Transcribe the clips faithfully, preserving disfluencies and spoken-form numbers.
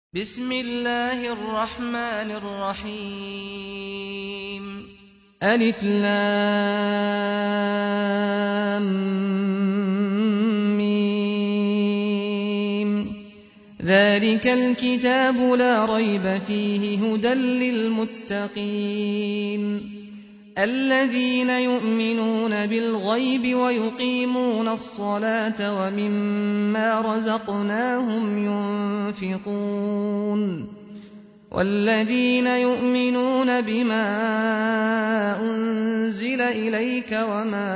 بسم الله الرحمن الرحيم ألف لام ميم ذلك الكتاب لا ريب فيه هدى للمتقين الذين يؤمنون بالغيب ويقيمون الصلاة ومما رزقناهم ينفقون والذين يؤمنون بما أنزل إليك وما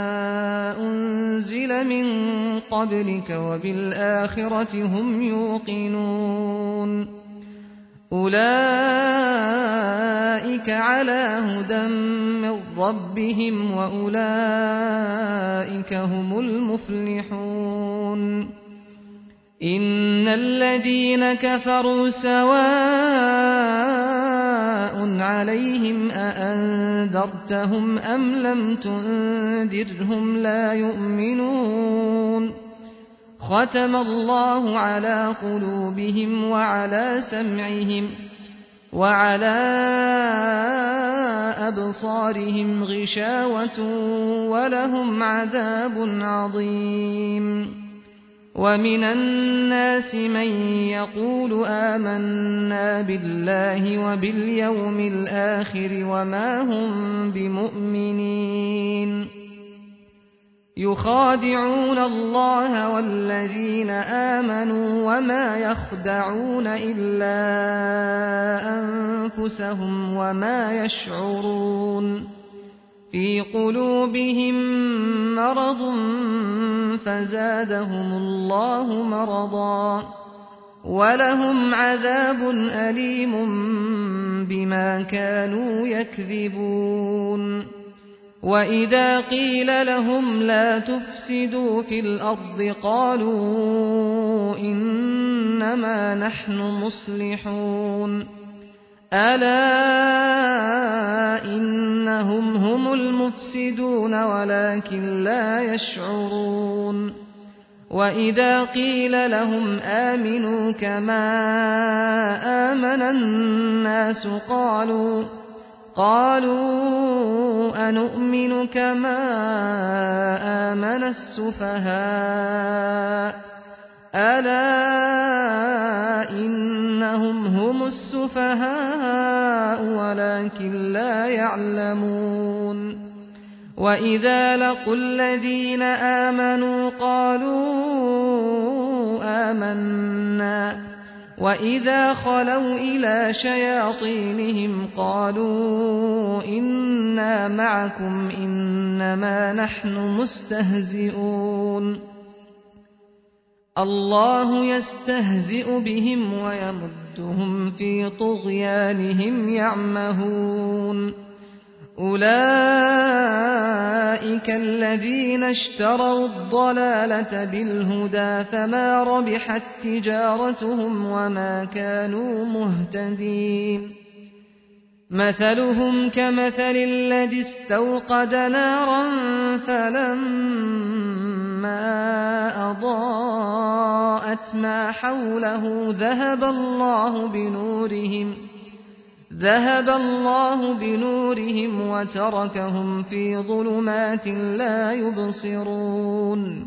أنزل من قبلك وبالآخرة هم يوقنون أولئك على هدى من ربهم وأولئك هم المفلحون إن الذين كفروا سواء عليهم أأنذرتهم أم لم تنذرهم لا يؤمنون ختم الله على قلوبهم وعلى سمعهم وعلى أبصارهم غشاوة ولهم عذاب عظيم ومن الناس من يقول آمنا بالله وباليوم الآخر وما هم بمؤمنين يخادعون الله والذين آمنوا وما يخدعون إلا أنفسهم وما يشعرون في قلوبهم مرض فزادهم الله مرضا ولهم عذاب أليم بما كانوا يكذبون وإذا قيل لهم لا تفسدوا في الأرض قالوا إنما نحن مصلحون ألا إنهم هم المفسدون ولكن لا يشعرون وإذا قيل لهم آمنوا كما آمن الناس قالوا قالوا أنؤمن كما آمن السفهاء ألا إنهم هم السفهاء ولكن لا يعلمون وإذا لقوا الذين آمنوا قالوا آمنا وإذا خلوا إلى شياطينهم قالوا إنا معكم إنما نحن مستهزئون الله يستهزئ بهم ويمدهم في طغيانهم يعمهون أولئك الذين اشتروا الضلالة بالهدى فما ربحت تجارتهم وما كانوا مهتدين مثلهم كمثل الذي استوقد نارا فلما أضاءت ما حوله ذهب الله بنورهم ذهب الله بنورهم وتركهم في ظلمات لا يبصرون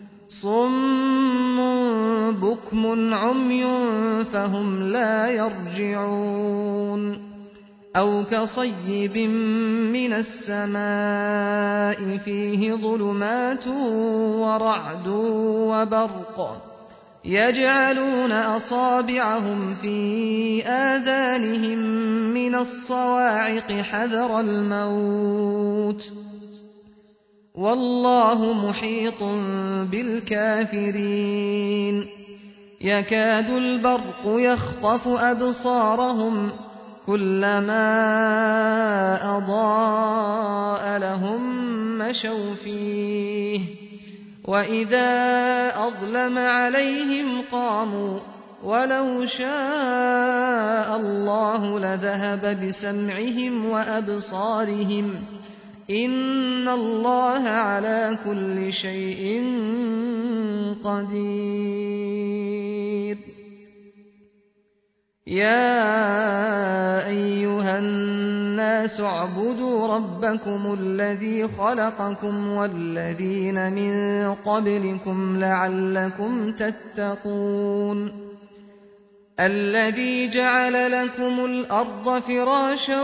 صم بكم عمي فهم لا يرجعون أو كصيب من السماء فيه ظلمات ورعد وبرق يجعلون أصابعهم في آذانهم من الصواعق حذر الموت والله محيط بالكافرين يكاد البرق يخطف أبصارهم كلما أضاء لهم مشوا فيه وإذا أظلم عليهم قاموا ولو شاء الله لذهب بسمعهم وأبصارهم إن الله على كل شيء قدير يا أيها الناس اعبدوا ربكم الذي خلقكم والذين من قبلكم لعلكم تتقون الذي جعل لكم الأرض فراشا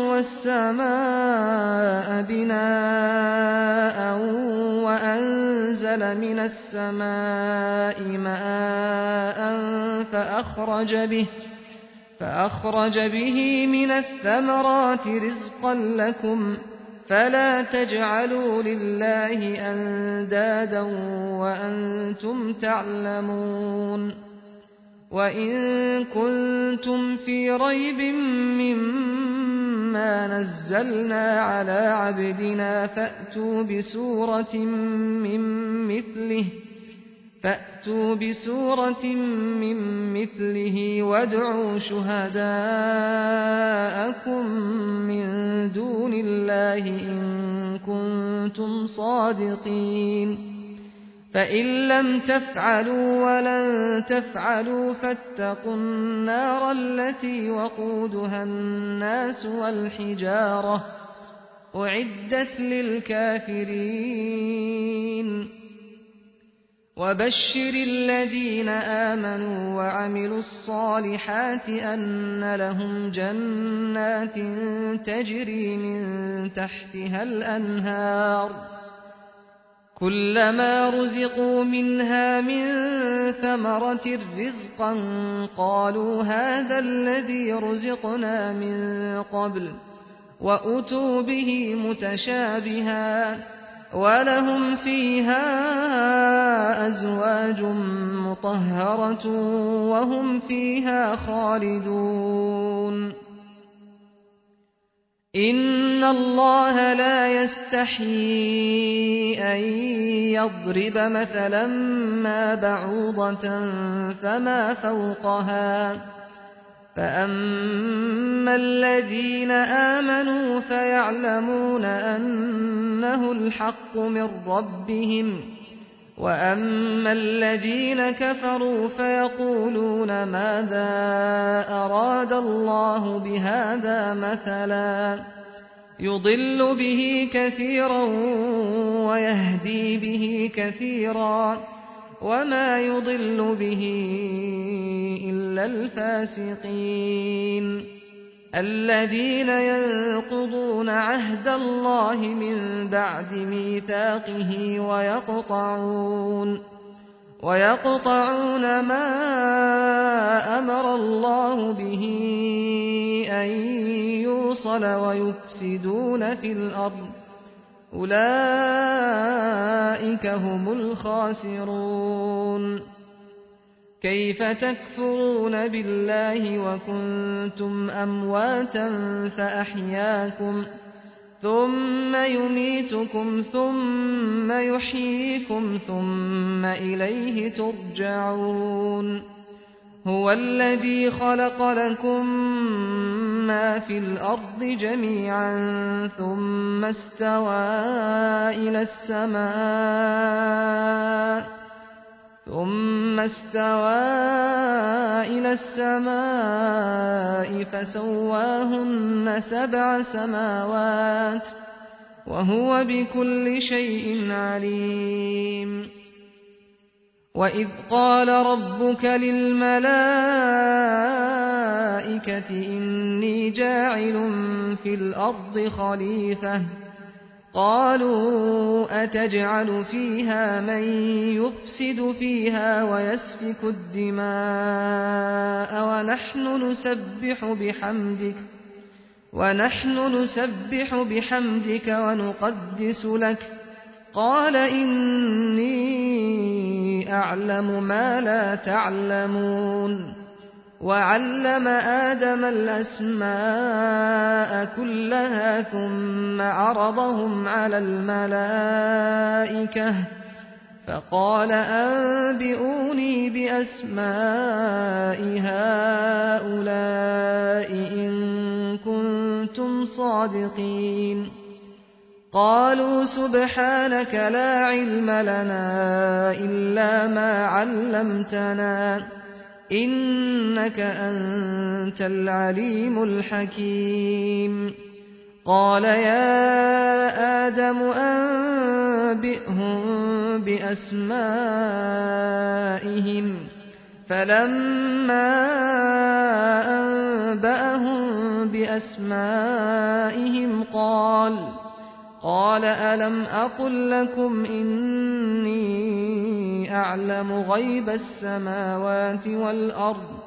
والسماء بناء وأنزل من السماء ماء فأخرج به فأخرج به من الثمرات رزقا لكم فلا تجعلوا لله أندادا وأنتم تعلمون وإن كنتم في ريب مما نزلنا على عبدنا فأتوا بسورة من مثله فأتوا بسورة من مثله وادعوا شهداءكم من دون الله إن كنتم صادقين فإن لم تفعلوا ولن تفعلوا فاتقوا النار التي وقودها الناس والحجارة أعدت للكافرين وبشر الذين آمنوا وعملوا الصالحات أن لهم جنات تجري من تحتها الأنهار كلما رزقوا منها من ثمرة رزقا قالوا هذا الذي رزقنا من قبل وأتوا به متشابها ولهم فيها أزواج مطهرة وهم فيها خالدون إن الله لا يستحيي أن يضرب مثلا ما بعوضة فما فوقها فأما الذين آمنوا فيعلمون أنه الحق من ربهم وأما الذين كفروا فيقولون ماذا أراد الله بهذا مثلا يضل به كثيرا ويهدي به كثيرا وما يضل به إلا الفاسقين الذين ينقضون عهد الله من بعد ميثاقه ويقطعون ويقطعون ما أمر الله به أن يوصل ويفسدون في الأرض أولئك هم الخاسرون كيف تكفرون بالله وكنتم أمواتا فأحياكم ثم يميتكم ثم يحييكم ثم إليه ترجعون هو الذي خلق لكم ما في الأرض جميعا ثم استوى إلى السماء ثم استوى إلى السماء فسواهن سبع سماوات وهو بكل شيء عليم وإذ قال ربك للملائكة إني جاعل في الأرض خليفة قالوا أتجعل فيها من يفسد فيها ويسفك الدماء ونحن نسبح بحمدك ونحن نسبح بحمدك ونقدس لك قال إني أعلم ما لا تعلمون وعلم آدم الأسماء كلها ثم عرضهم على الملائكة فقال أنبئوني بأسماء هؤلاء إن كنتم صادقين قالوا سبحانك لا علم لنا إلا ما علمتنا إنك أنت العليم الحكيم قال يا آدم أنبئهم بأسمائهم فلما أنبأهم بأسمائهم قال قال ألم أقل لكم إني أعلم غيب السماوات والأرض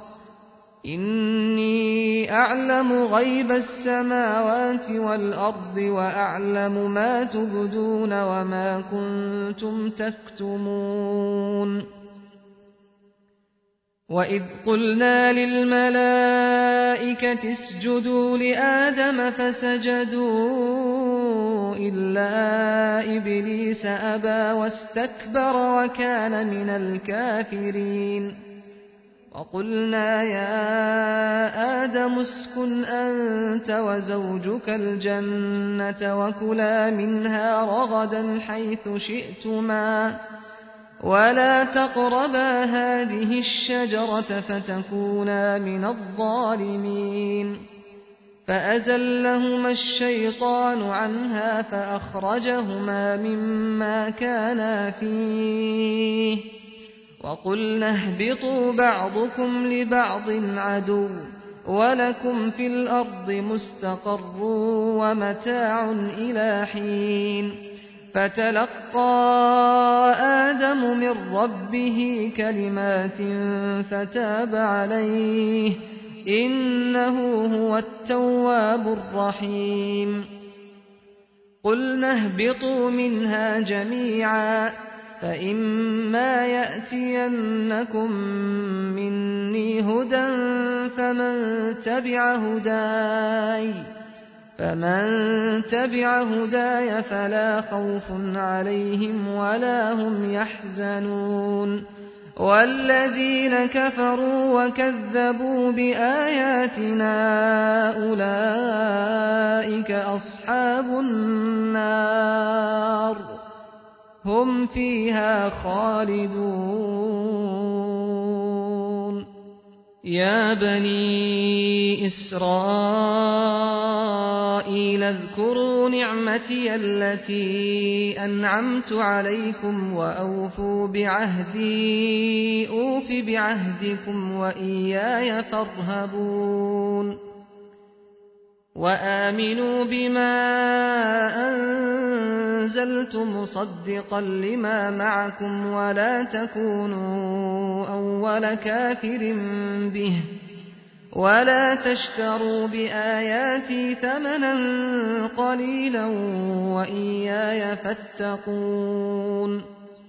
إني أعلم غيب السماوات والأرض وأعلم ما تبدون وما كنتم تكتمون وإذ قلنا للملائكة اسجدوا لآدم فسجدوا إلا إبليس أبى واستكبر وكان من الكافرين وقلنا يا آدم اسكن أنت وزوجك الجنة وكلا منها رغدا حيث شئتما ولا تقربا هذه الشجرة فتكونا من الظالمين فأزلهما الشيطان عنها فأخرجهما مما كانا فيه وقلنا اهبطوا بعضكم لبعض عدو ولكم في الأرض مستقر ومتاع إلى حين فتلقى آدم من ربه كلمات فتاب عليه إنه هو التواب الرحيم قلنا اهبطوا منها جميعا فإما يأتينكم مني هدى فمن تبع هداي فمن تبع هداي فلا خوف عليهم ولا هم يحزنون والذين كفروا وكذبوا بآياتنا أولئك أصحاب النار هم فيها خالدون يا بني إسرائيل اذكروا نعمتي التي أنعمت عليكم وأوفوا بعهدي أوف بعهدكم وإياي فارهبون وآمنوا بما أنزلت مصدقا لما معكم ولا تكونوا أول كافر به ولا تشتروا بآياتي ثمنا قليلا وإياي فاتقون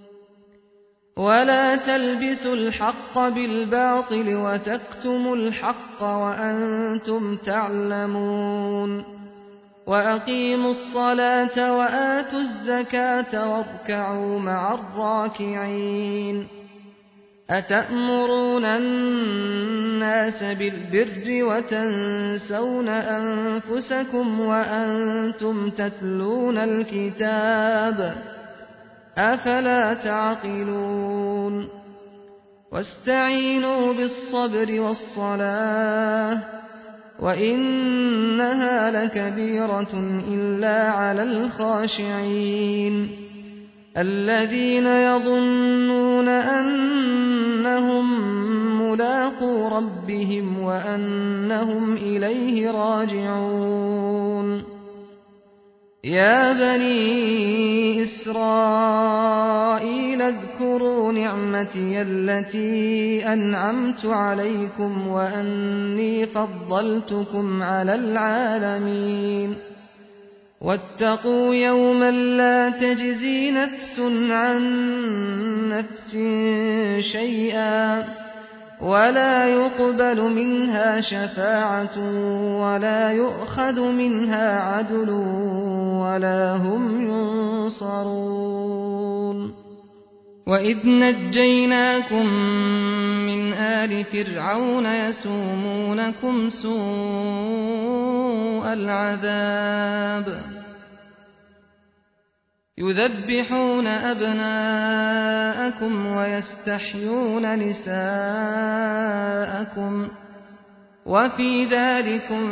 ولا تلبسوا الحق بالباطل وتكتموا الحق وأنتم تعلمون وأقيموا الصلاة وآتوا الزكاة واركعوا مع الراكعين أتأمرون الناس بالبر وتنسون أنفسكم وأنتم تتلون الكتاب أفلا تعقلون واستعينوا بالصبر والصلاة وإنها لكبيرة إلا على الخاشعين الذين يظنون أنهم ملاقو ربهم وأنهم إليه راجعون يا بني إسرائيل اذكروا نعمتي التي أنعمت عليكم وأني فضلتكم على العالمين واتقوا يوما لا تجزي نفس عن نفس شيئا ولا يقبل منها شفاعة ولا يؤخذ منها عدل ولا هم ينصرون وإذ نجيناكم من آل فرعون يسومونكم سوء العذاب يذبحون أبناءكم ويستحيون نساءكم وفي ذلكم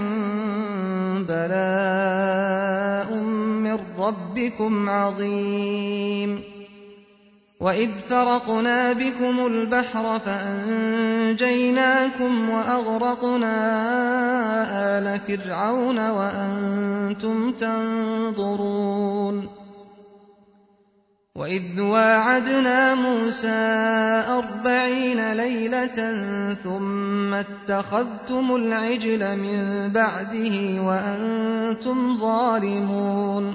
بلاء من ربكم عظيم وإذ فرقنا بكم البحر فأنجيناكم وأغرقنا آل فرعون وأنتم تنظرون وإذ واعدنا موسى أربعين ليلة ثم اتخذتم العجل من بعده وأنتم ظالمون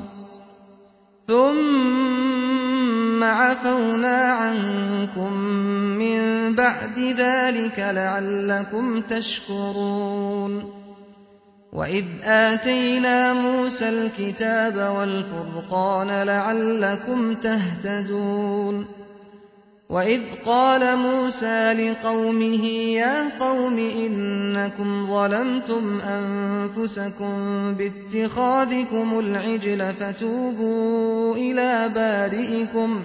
ثم عفونا عنكم من بعد ذلك لعلكم تشكرون وإذ آتينا موسى الكتاب والفرقان لعلكم تهتدون وإذ قال موسى لقومه يا قوم إنكم ظلمتم أنفسكم باتخاذكم العجل فتوبوا إلى بارئكم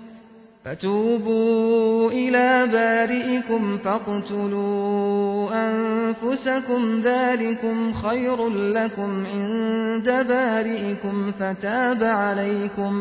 فتوبوا إلى بارئكم فاقتلوا أنفسكم ذلكم خير لكم عند بارئكم فتاب عليكم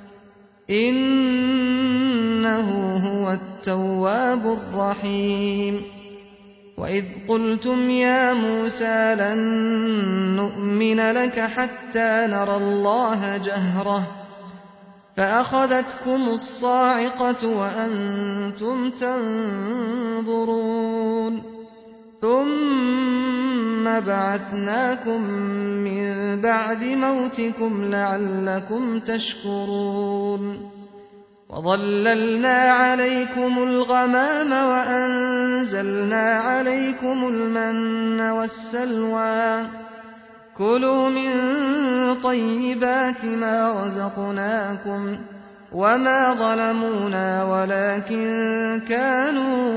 إنه هو التواب الرحيم وإذ قلتم يا موسى لن نؤمن لك حتى نرى الله جهرة فأخذتكم الصاعقة وأنتم تنظرون ثم بعثناكم من بعد موتكم لعلكم تشكرون وظللنا عليكم الغمام وأنزلنا عليكم المن والسلوى كلوا من طيبات ما رزقناكم وما ظلمونا ولكن كانوا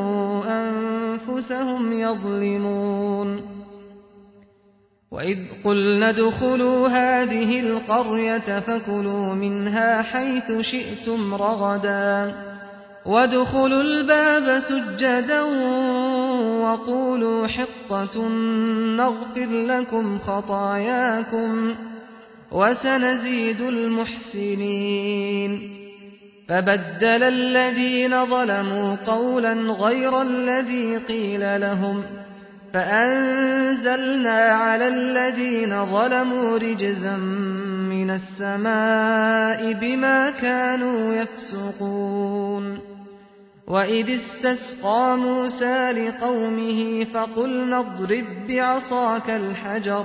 أنفسهم يظلمون وإذ قلنا ادخلوا هذه القرية فكلوا منها حيث شئتم رغدا وادخلوا الباب سجدا وقولوا حطة نغفر لكم خطاياكم وسنزيد المحسنين فبدل الذين ظلموا قولا غير الذي قيل لهم فأنزلنا على الذين ظلموا رجزا من السماء بما كانوا يفسقون وإذ استسقى موسى لقومه فقلنا اضرب بعصاك الحجر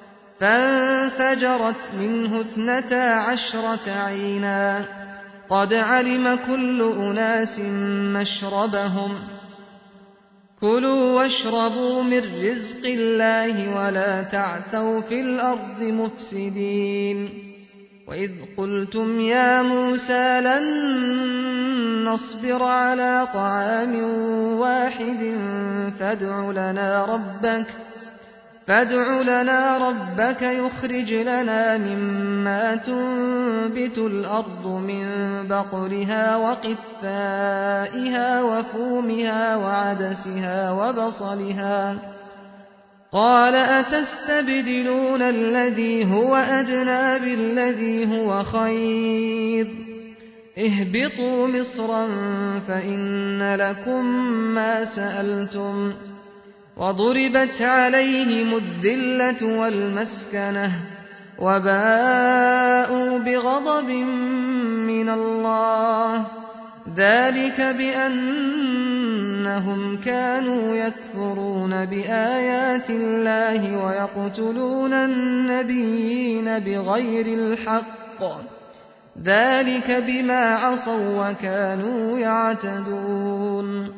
فانفجرت منه اثنتا عشرة عينا قد علم كل أناس مشربهم كلوا واشربوا من رزق الله ولا تعثوا في الأرض مفسدين وإذ قلتم يا موسى لن نصبر على طعام واحد فادع لنا ربك فادع لنا ربك يخرج لنا مما تنبت الأرض من بقلها وقثائها وفومها وعدسها وبصلها قال أتستبدلون الذي هو أدنى بالذي هو خير اهبطوا مصرا فإن لكم ما سألتم وضربت عليهم الذلة والمسكنة وباءوا بغضب من الله ذلك بأنهم كانوا يكفرون بآيات الله ويقتلون النبيين بغير الحق ذلك بما عصوا وكانوا يعتدون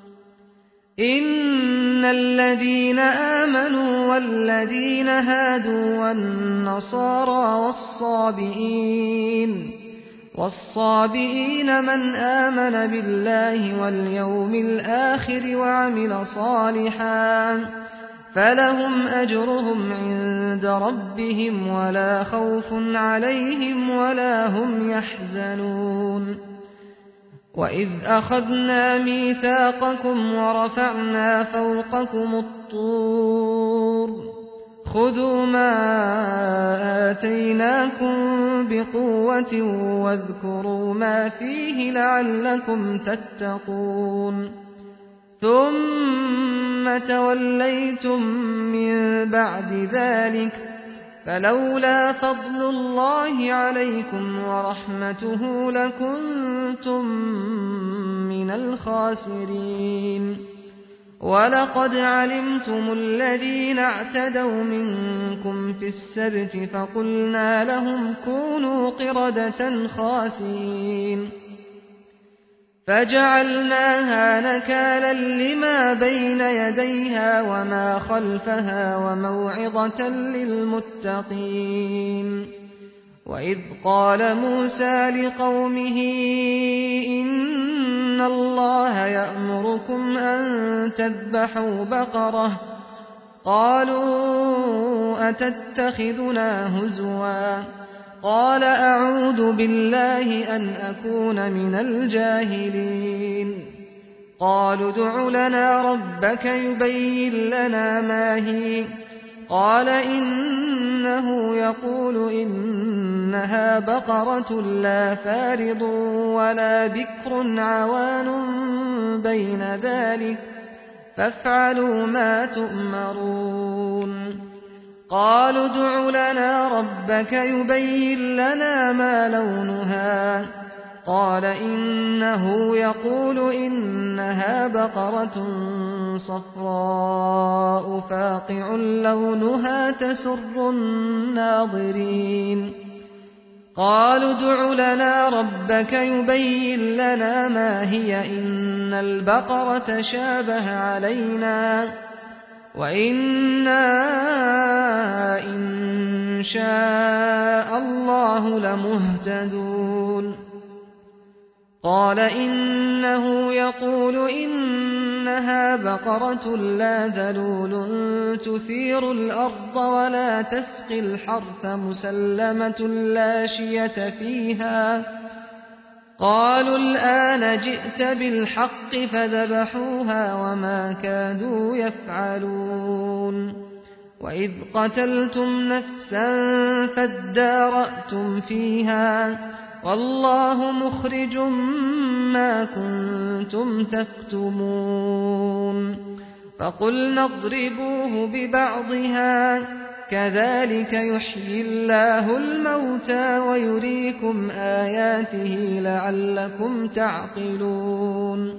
إن الذين آمنوا والذين هادوا والنصارى والصابئين والصابئين من آمن بالله واليوم الآخر وعمل صالحا فلهم أجرهم عند ربهم ولا خوف عليهم ولا هم يحزنون وإذ أخذنا ميثاقكم ورفعنا فوقكم الطور خذوا ما آتيناكم بقوة واذكروا ما فيه لعلكم تتقون ثم توليتم من بعد ذلك فلولا فضل الله عليكم ورحمته لكنتم من الخاسرين ولقد علمتم الذين اعتدوا منكم في السبت فقلنا لهم كونوا قردة خاسئين فجعلناها نكالا لما بين يديها وما خلفها وموعظة للمتقين وإذ قال موسى لقومه إن الله يأمركم أن تذبحوا بقرة قالوا أتتخذنا هزوا قال أعوذ بالله أن أكون من الجاهلين قالوا ادع لنا ربك يبين لنا ما هي قال إنه يقول إنها بقرة لا فارض ولا بكر عوان بين ذلك فافعلوا ما تؤمرون قالوا ادع لنا ربك يبين لنا ما لونها قال إنه يقول إنها بقرة صفراء فاقع لونها تسر الناظرين قالوا ادع لنا ربك يبين لنا ما هي إن البقرة شابه علينا وإنا إن شاء الله لمهتدون قال إنه يقول إنها بقرة لا ذلول تثير الأرض ولا تسقي الحرث مسلمة لا شية فيها قالوا الآن جئت بالحق فذبحوها وما كادوا يفعلون وإذ قتلتم نفسا فادارأتم فيها والله مخرج ما كنتم تكتمون فقلنا اضربوه ببعضها كذلك يحيي الله الموتى ويريكم آياته لعلكم تعقلون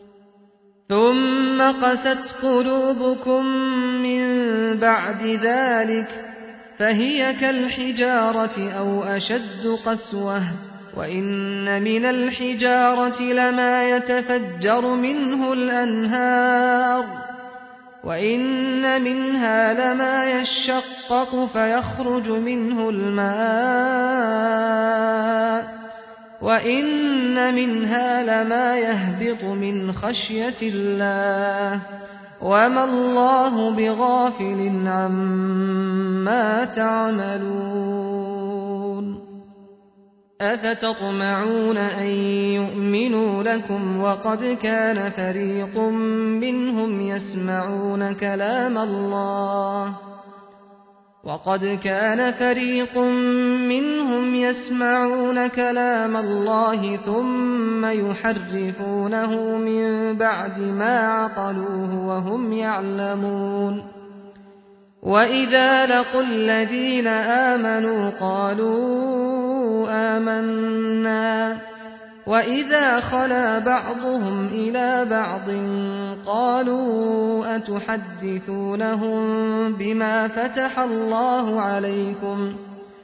ثم قست قلوبكم من بعد ذلك فهي كالحجارة أو أشد قسوة وإن من الحجارة لما يتفجر منه الأنهار وإن منها لما يشقق فيخرج منه الماء وإن منها لما يهبط من خشية الله وما الله بغافل عما تعملون أفتطمعون أن يؤمنوا لكم وقد كان فريق منهم يسمعون كلام الله وقد كان فريق منهم يسمعون كلام الله ثم يحرفونه من بعد ما عقلوه وهم يعلمون وإذا لقوا الذين آمنوا قالوا آمنا وإذا خلا بعضهم إلى بعض قالوا أتحدثونهم بما فتح الله عليكم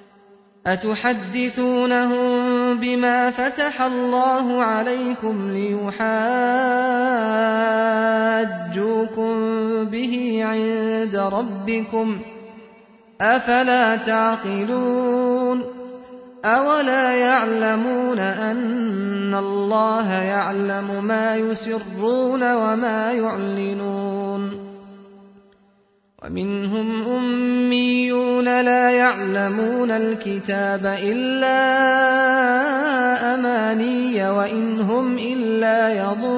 أتحدثونهم بما فتح الله عليكم ليحاجوكم به عند ربكم أفلا تعقلون أولا يعلمون أن الله يعلم ما يسرون وما يعلنون ومنهم أميون لا يعلمون الكتاب إلا أماني وإن هم إلا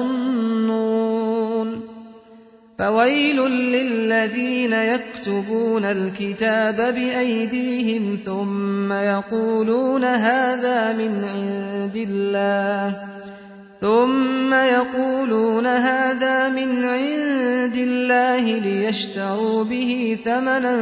يظنون فويل للذين يكتبون الكتاب بأيديهم ثم يقولون هذا من عند الله ثم يقولون هذا من عند الله ليشتروا به ثمنا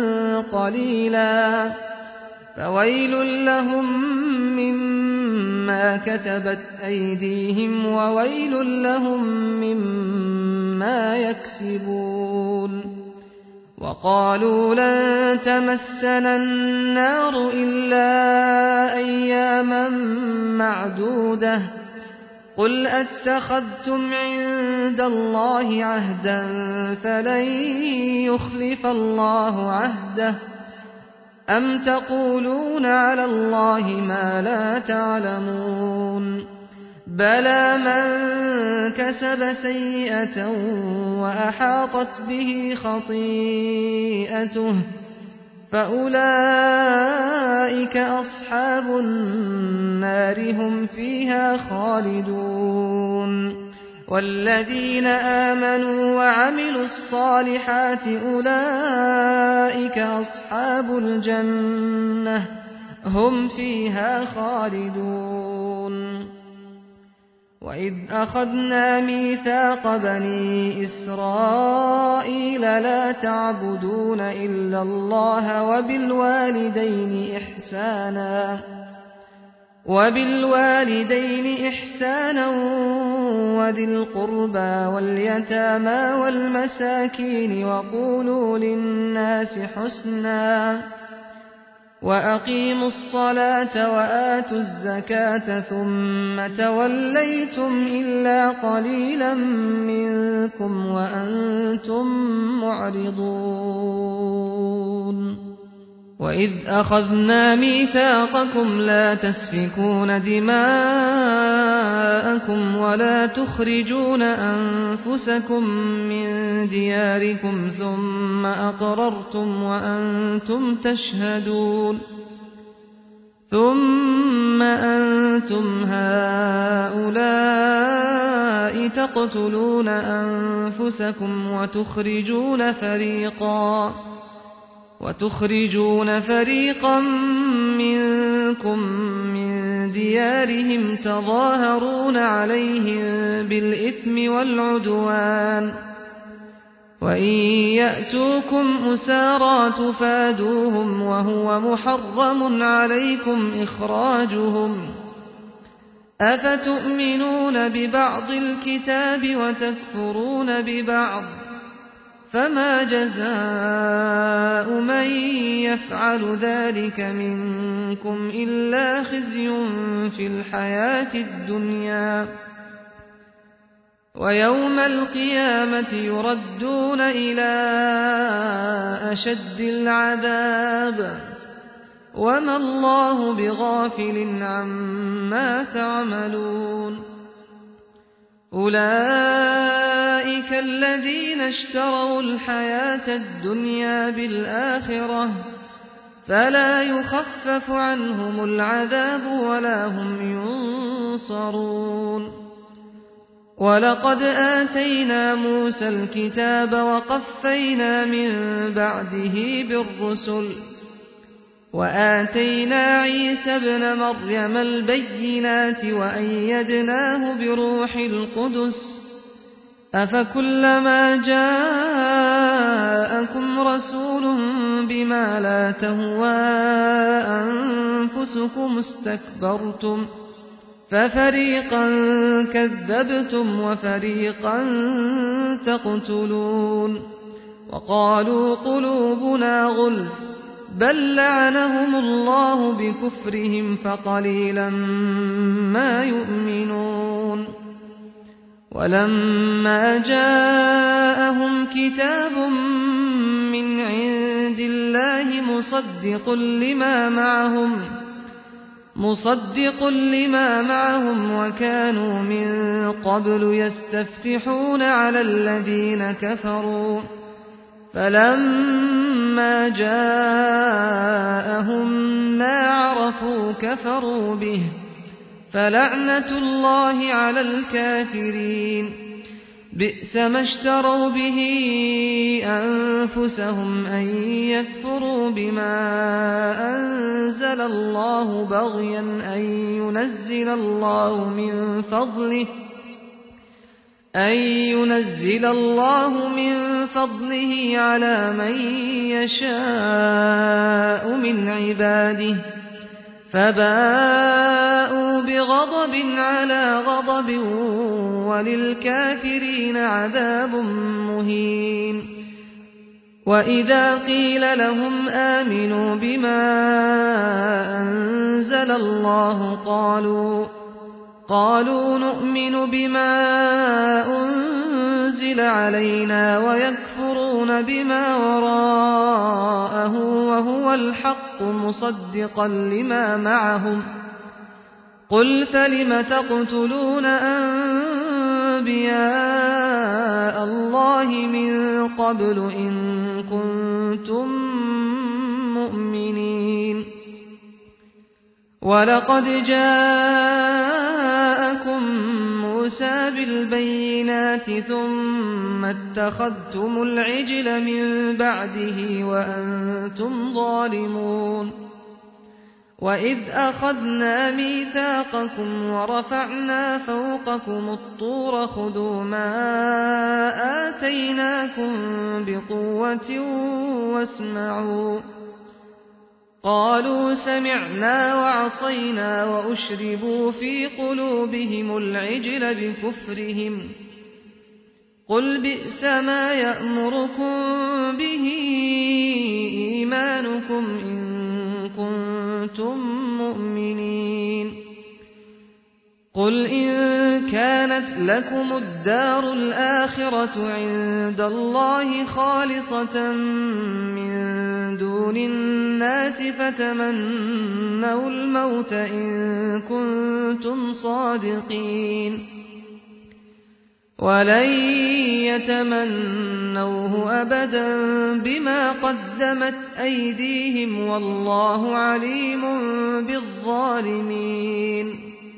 قليلا فويل لهم مما كتبت أيديهم وويل لهم مما يكسبون وقالوا لن تمسنا النار إلا أياما معدودة قل أتخذتم عند الله عهدا فلن يخلف الله عهده أم تقولون على الله ما لا تعلمون بلى من كسب سيئة وأحاطت به خطيئته فأولئك أصحاب النار هم فيها خالدون والذين آمنوا وعملوا الصالحات أولئك أصحاب الجنة هم فيها خالدون وإذ أخذنا ميثاق بني إسرائيل لا تعبدون إلا الله وبالوالدين إحسانا وبالوالدين إحسانا وذي القربى واليتامى والمساكين وقولوا للناس حسنا وأقيموا الصلاة وآتوا الزكاة ثم توليتم إلا قليلا منكم وأنتم معرضون وإذ أخذنا ميثاقكم لا تسفكون دماءكم ولا تخرجون أنفسكم من دياركم ثم أقررتم وأنتم تشهدون ثم أنتم هؤلاء تقتلون أنفسكم وتخرجون فريقا وتخرجون فريقا منكم من ديارهم تظاهرون عليهم بالإثم والعدوان وإن يأتوكم أسارى تفادوهم وهو محرم عليكم إخراجهم أفتؤمنون ببعض الكتاب وتكفرون ببعض فما جزاء من يفعل ذلك منكم إلا خزي في الحياة الدنيا ويوم القيامة يردون إلى أشد العذاب وما الله بغافل عما تعملون أولئك الذين اشتروا الحياة الدنيا بالآخرة فلا يخفف عنهم العذاب ولا هم ينصرون ولقد آتينا موسى الكتاب وقفينا من بعده بالرسل وآتينا عيسى ابن مريم البينات وأيدناه بروح القدس أفكلما جاءكم رسول بما لا تهوى أنفسكم استكبرتم ففريقا كذبتم وفريقا تقتلون وقالوا قلوبنا غلف بل لعنهم الله بكفرهم فقليلا ما يؤمنون ولما جاءهم كتاب من عند الله مصدق لما معهم مصدق لما معهم وكانوا من قبل يستفتحون على الذين كفروا فلما جاءهم ما عرفوا كفروا به فلعنة الله على الكافرين بئس ما اشتروا به أنفسهم أن يكفروا بما أنزل الله بغيا أن ينزل الله من فضله أن ينزل الله من فضله على من يشاء من عباده فباءوا بغضب على غضب وللكافرين عذاب مهين وإذا قيل لهم آمنوا بما أنزل الله قالوا قالوا نؤمن بما أنزل علينا ويكفرون بما وراءه وهو الحق مصدقا لما معهم قل فلم تقتلون أنبياء الله من قبل إن كنتم مؤمنين ولقد جاءكم موسى بالبينات ثم اتخذتم العجل من بعده وأنتم ظالمون وإذ أخذنا ميثاقكم ورفعنا فوقكم الطور خذوا ما آتيناكم بقوة واسمعوا قالوا سمعنا وعصينا وأشربوا في قلوبهم العجل بكفرهم قل بئس ما يأمركم به إيمانكم إن كنتم مؤمنين قل إن كانت لكم الدار الآخرة عند الله خالصة من دون الناس فتمنوا الموت إن كنتم صادقين ولن يتمنوه أبدا بما قدمت أيديهم والله عليم بالظالمين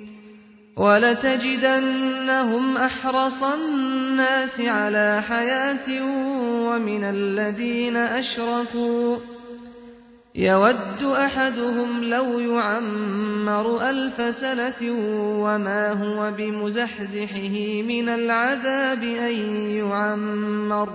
ولتجدنهم أحرص الناس على حياة ومن الذين أشركوا يود أحدهم لو يعمر ألف سنة وما هو بمزحزحه من العذاب أن يعمر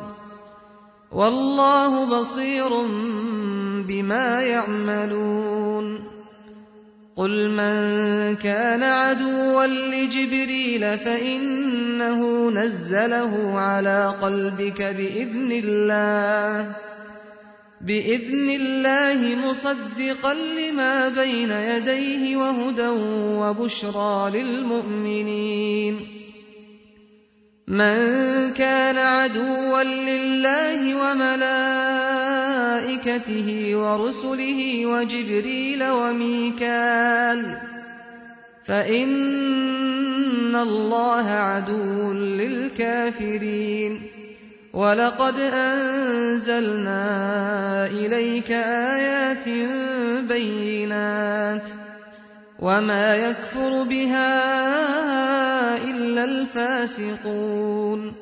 والله بصير بما يعملون قل من كان عدوا لجبريل فإنه نزله على قلبك بإذن الله بإذن الله مصدقا لما بين يديه وهدى وبشرى للمؤمنين من كان عدوا لله وملائكته ورسله وجبريل وميكال فإن الله عدو للكافرين ولقد أنزلنا إليك آيات بينات وما يكفر بها إلا الفاسقون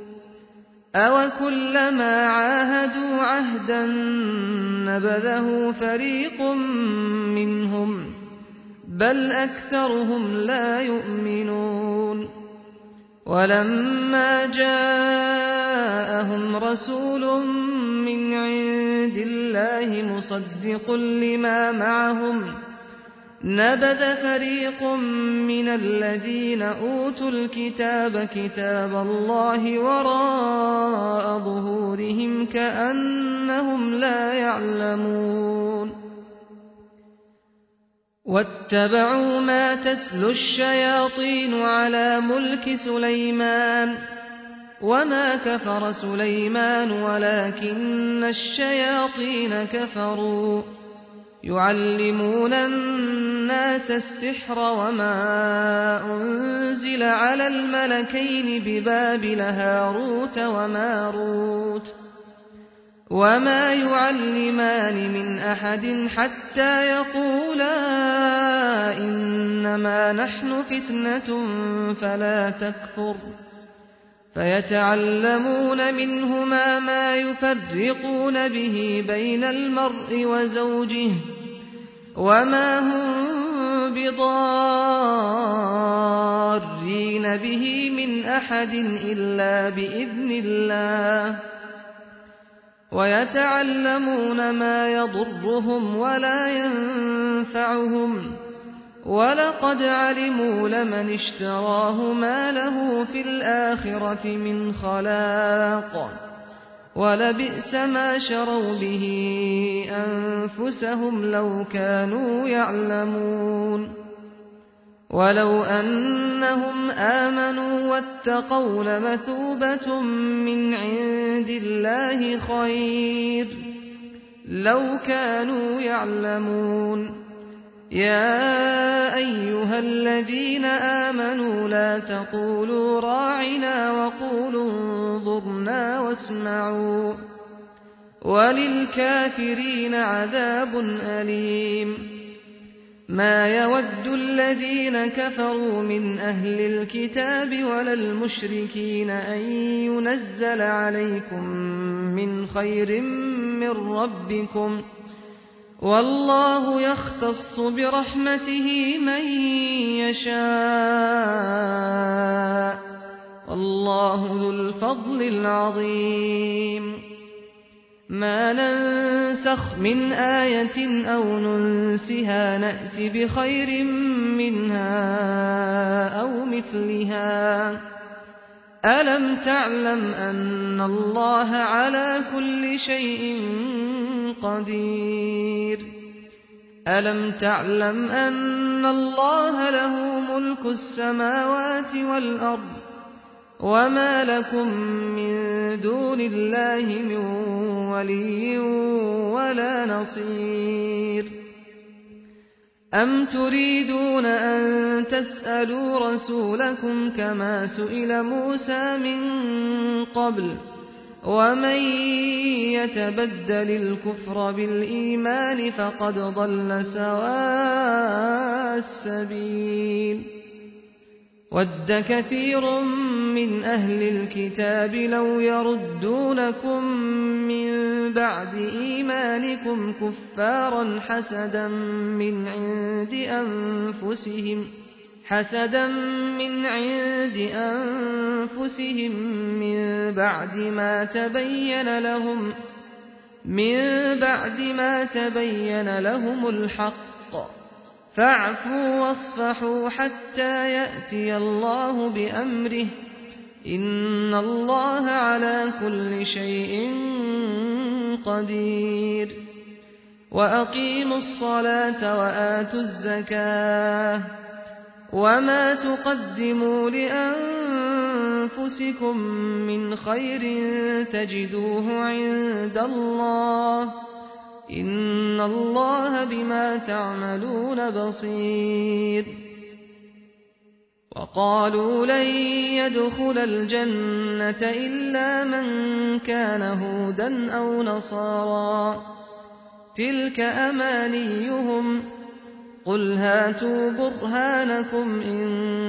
أوكلما عاهدوا عهدا نبذه فريق منهم بل أكثرهم لا يؤمنون ولما جاءهم رسول من عند الله مصدق لما معهم نبذ فريق من الذين أوتوا الكتاب كتاب الله وراء ظهورهم كأنهم لا يعلمون واتبعوا ما تتلو الشياطين على ملك سليمان وما كفر سليمان ولكن الشياطين كفروا يعلمون الناس السحر وما أنزل على الملكين ببابل هاروت وماروت وما يعلمان من أحد حتى يقولا إنما نحن فتنة فلا تكفر فيتعلمون منهما ما يفرقون به بين المرء وزوجه وما هم بضارين به من أحد إلا بإذن الله ويتعلمون ما يضرهم ولا ينفعهم ولقد علموا لمن اشتراه ما له في الآخرة من خلاق ولبئس ما شروا به أنفسهم لو كانوا يعلمون ولو أنهم آمنوا واتقوا لمثوبة من عند الله خير لو كانوا يعلمون يا أيها الذين آمنوا لا تقولوا راعنا وقولوا انظرنا واسمعوا وللكافرين عذاب أليم ما يود الذين كفروا من أهل الكتاب ولا المشركين أن ينزل عليكم من خير من ربكم والله يختص برحمته من يشاء والله ذو الفضل العظيم ما ننسخ من آية أو ننسها نأت بخير منها أو مثلها ألم تعلم أن الله على كل شيء قدير ألم تعلم أن الله له ملك السماوات والأرض وما لكم من دون الله من ولي ولا نصير أم تريدون أن تسألوا رسولكم كما سئل موسى من قبل ومن يتبدل الكفر بالإيمان فقد ضل سواء السبيل ود كثير من أهل الكتاب لو يردونكم من بعد إيمانكم كفارا حسدا من عند أنفسهم حسدا من عند أنفسهم من بعد ما تبين لهم من بعد ما تبين لهم الحق فاعفوا واصفحوا حتى يأتي الله بأمره إن الله على كل شيء قدير وأقيموا الصلاة وآتوا الزكاة وما تقدموا لأنفسكم من خير تجدوه عند الله إن الله بما تعملون بصير وقالوا لن يدخل الجنة إلا من كان هودا أو نصارى تلك أمانيهم قل هاتوا برهانكم إن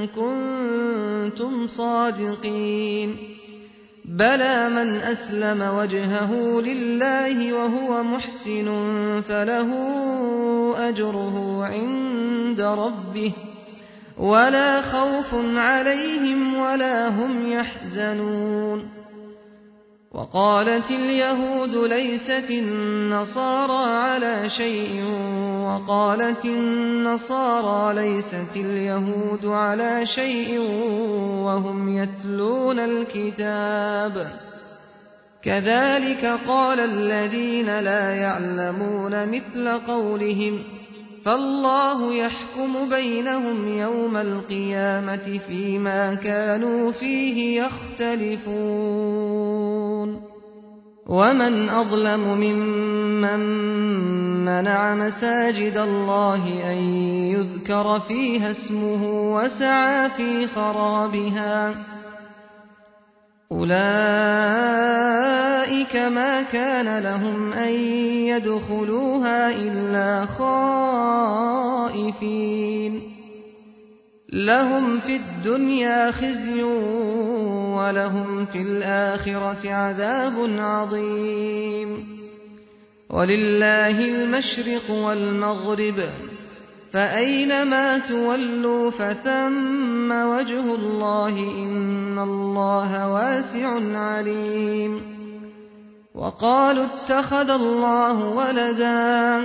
كنتم صادقين بلى من أسلم وجهه لله وهو محسن فله أجره عند ربه ولا خوف عليهم ولا هم يحزنون وقالت اليهود ليست النصارى على شيء وقالت النصارى ليست اليهود على شيء وهم يتلون الكتاب كذلك قال الذين لا يعلمون مثل قولهم فالله يحكم بينهم يوم القيامة فيما كانوا فيه يختلفون ومن أظلم ممن منع مساجد الله أن يذكر فيها اسمه وسعى في خرابها أولئك ما كان لهم أن يدخلوها إلا خائفين لهم في الدنيا خزي ولهم في الآخرة عذاب عظيم ولله المشرق والمغرب فأينما تولوا فثم وجه الله إن الله واسع عليم وقالوا اتخذ الله ولدا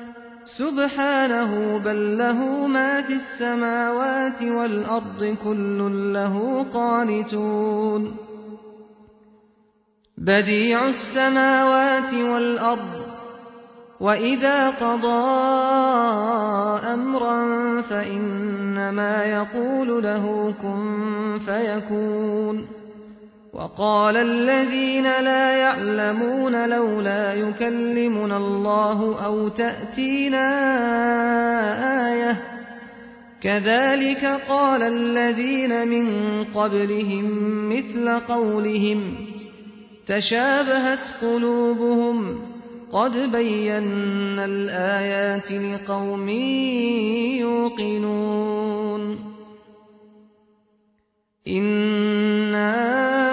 سبحانه بل له ما في السماوات والأرض كل له قانتون بديع السماوات والأرض وإذا قضى أمرا فإنما يقول له كن فيكون وقال الذين لا يعلمون لولا يكلمنا الله أو تأتينا آية كذلك قال الذين من قبلهم مثل قولهم تشابهت قلوبهم قد بينا الآيات لقوم يوقنون إنا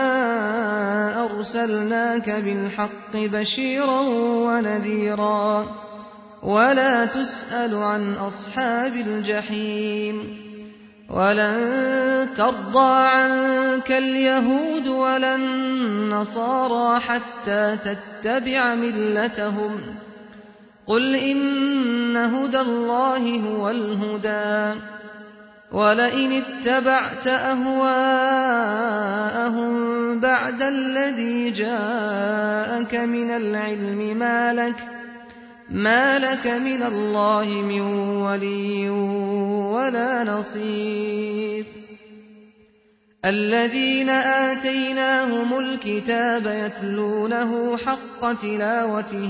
أرسلناك بالحق بشيرا ونذيرا ولا تسأل عن أصحاب الجحيم ولن ترضى عنك اليهود ولا النصارى حتى تتبع ملتهم قل إن هدى الله هو الهدى ولئن اتبعت أهواءهم بعد الذي جاءك من العلم ما لك ما لك من الله من ولي ولا نصير الذين آتيناهم الكتاب يتلونه حق تلاوته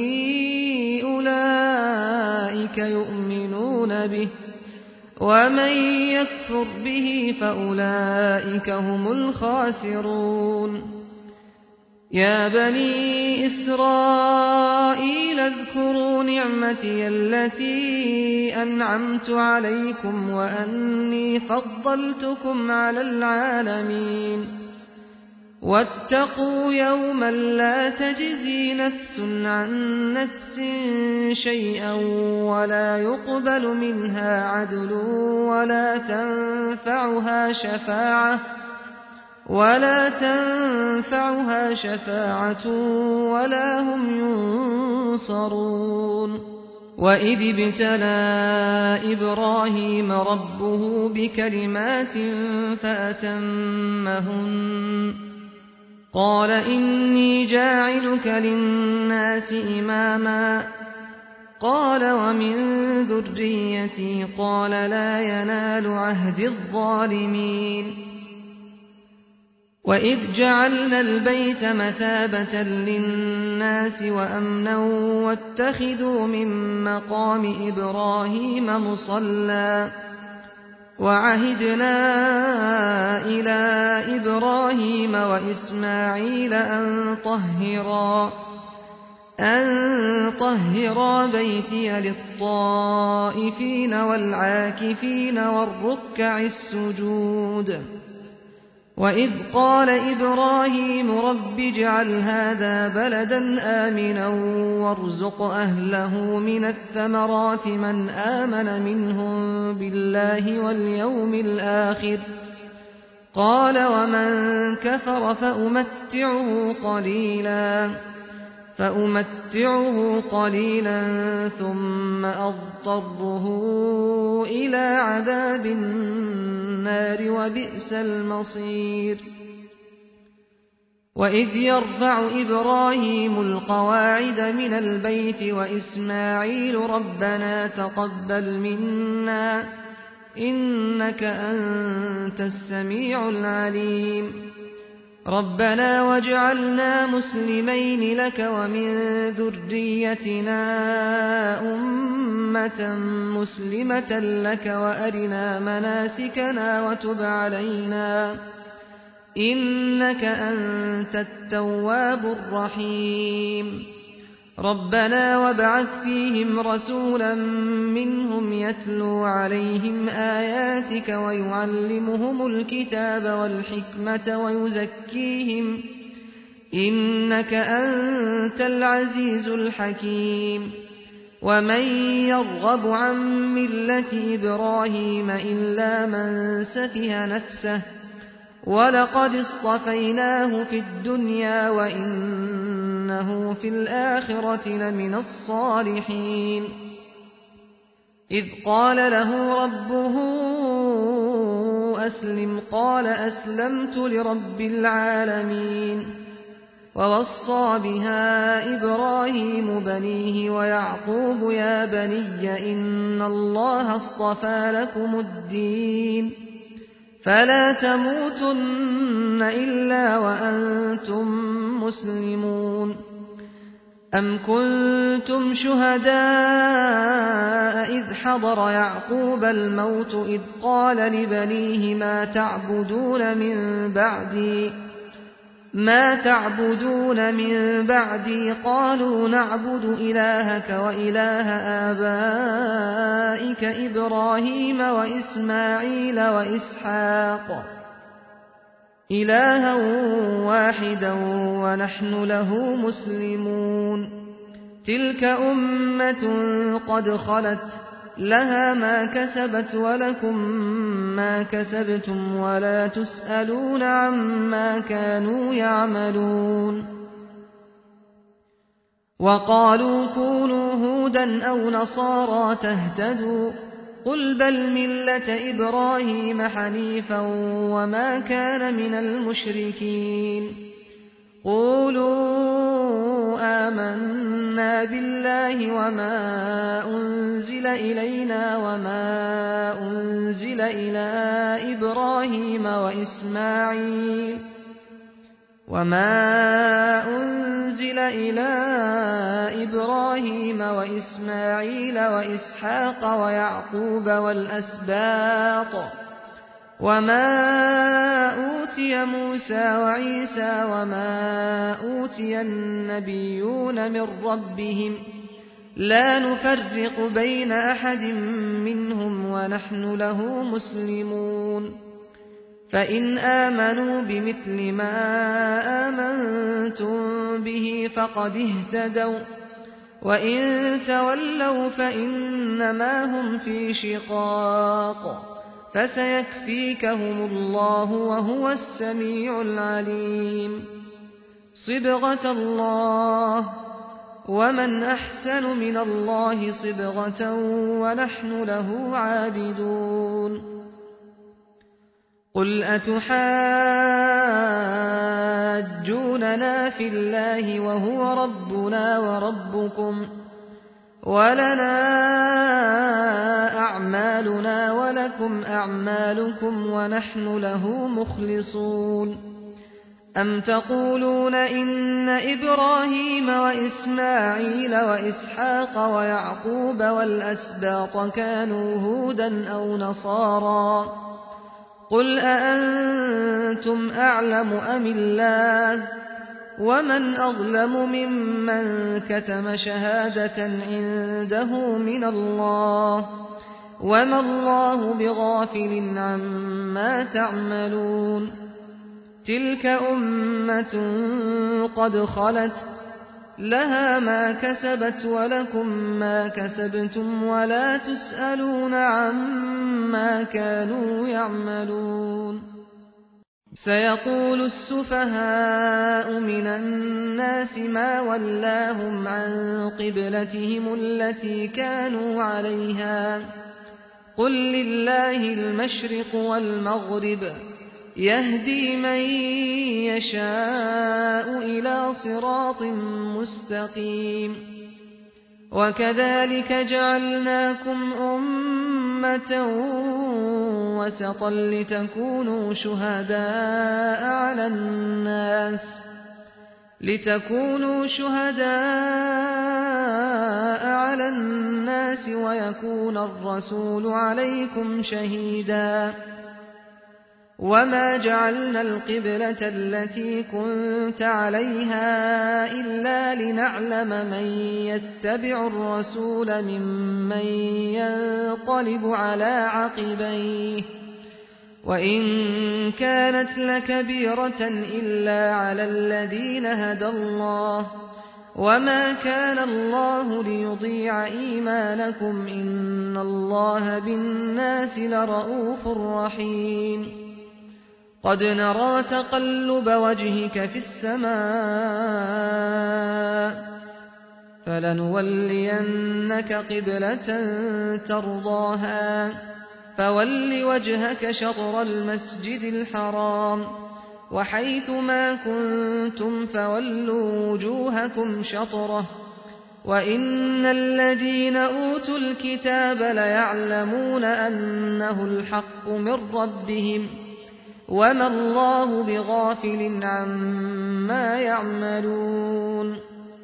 أولئك يؤمنون به ومن يكفر به فأولئك هم الخاسرون يا بني إسرائيل اذكروا نعمتي التي أنعمت عليكم وأني فضلتكم على العالمين واتقوا يوما لا تجزي نفس عن نفس شيئا ولا يقبل منها عدل ولا تنفعها شفاعة ولا تنفعها شفاعة ولا هم ينصرون وإذ ابتلى إبراهيم ربه بكلمات فأتمهن قال إني جاعلك للناس إماما قال ومن ذريتي قال لا ينال عهد الظالمين وإذ جعلنا البيت مثابة للناس وأمنا واتخذوا من مقام إبراهيم مصلى وعهدنا إلى إبراهيم وإسماعيل أن طهرا أن طهرا بيتي للطائفين والعاكفين والركع السجود وإذ قال إبراهيم رب اجعل هذا بلدا آمنا وارزق أهله من الثمرات من آمن منهم بالله واليوم الآخر قال ومن كفر فأمتعه قليلا فأمتعه قليلا ثم أضطره إلى عذاب النار وبئس المصير وإذ يرفع إبراهيم القواعد من البيت وإسماعيل ربنا تقبل منا إنك أنت السميع العليم ربنا واجعلنا مسلمين لك ومن ذريتنا أمة مسلمة لك وأرنا مناسكنا وتب علينا إنك أنت التواب الرحيم ربنا وابعث فيهم رسولا منهم يتلو عليهم آياتك ويعلمهم الكتاب والحكمة ويزكيهم إنك أنت العزيز الحكيم ومن يرغب عن ملة إبراهيم إلا من سفه نفسه ولقد اصطفيناه في الدنيا وإنه في الآخرة لمن الصالحين إذ قال له ربه أسلم قال أسلمت لرب العالمين ووصى بها إبراهيم بنيه ويعقوب يا بني إن الله اصطفى لكم الدين فلا تموتن إلا وأنتم مسلمون أم كنتم شهداء إذ حضر يعقوب الموت إذ قال لبنيه ما تعبدون من بعدي ما تعبدون من بعدي قالوا نعبد إلهك وإله آبائك إبراهيم وإسماعيل وإسحاق إلها واحدا ونحن له مسلمون تلك أمة قد خلت لها ما كسبت ولكم ما كسبتم ولا تسألون عما كانوا يعملون وقالوا كونوا هودا أو نصارى تهتدوا قل بل ملة إبراهيم حنيفا وما كان من المشركين قولوا آمنا بالله وما أنزل إلينا وما أنزل إلى إبراهيم وإسماعيل وما أنزل إلى إبراهيم وإسماعيل وإسحاق ويعقوب والأسباط وما أوتي موسى وعيسى وما أوتي النبيون من ربهم لا نفرق بين أحد منهم ونحن له مسلمون فإن آمنوا بمثل ما آمنتم به فقد اهتدوا وإن تولوا فإنما هم في شقاق فسيكفيكهم الله وهو السميع العليم صبغة الله ومن أحسن من الله صبغة ونحن له عابدون قل أتحاجوننا في الله وهو ربنا وربكم ولنا أعمالنا ولكم أعمالكم ونحن له مخلصون أم تقولون إن إبراهيم وإسماعيل وإسحاق ويعقوب والأسباط كانوا هودا أو نصارى قل أأنتم أعلم أم الله ومن أظلم ممن كتم شهادة عنده من الله وما الله بغافل عما تعملون تلك أمة قد خلت لها ما كسبت ولكم ما كسبتم ولا تسألون عما كانوا يعملون سيقول السفهاء من الناس ما ولاهم عن قبلتهم التي كانوا عليها قل لله المشرق والمغرب يهدي من يشاء إلى صراط مستقيم وكذلك جعلناكم أمة وسطا لتكونوا شهداء على الناس لتكونوا شهداء على الناس ويكون الرسول عليكم شهيدا وما جعلنا القبلة التي كنت عليها إلا لنعلم من يتبع الرسول ممن ينقلب على عقبيه وإن كانت لكبيرة إلا على الذين هدى الله وما كان الله ليضيع إيمانكم إن الله بالناس لرءوف رحيم قد نرى تقلب وجهك في السماء فلنولينك قبلة ترضاها فول وجهك شطر المسجد الحرام وحيث ما كنتم فولوا وجوهكم شطره وإن الذين أوتوا الكتاب ليعلمون أنه الحق من ربهم وما الله بغافل عما يعملون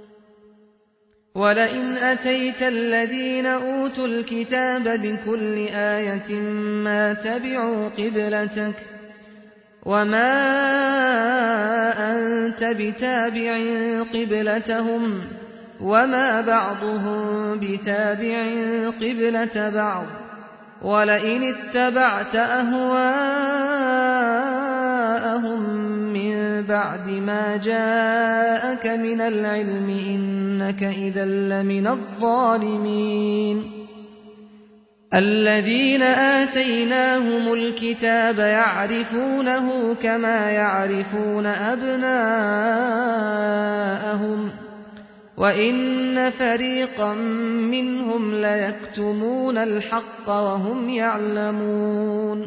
ولئن أتيت الذين أوتوا الكتاب بكل آية ما تبعوا قبلتك وما أنت بتابع قبلتهم وما بعضهم بتابع قبلة بعض ولئن اتبعت أهواءهم من بعد ما جاءك من العلم إنك إذا لمن الظالمين الذين آتيناهم الكتاب يعرفونه كما يعرفون أبناءهم وإن فريقا منهم ليكتمون الحق وهم يعلمون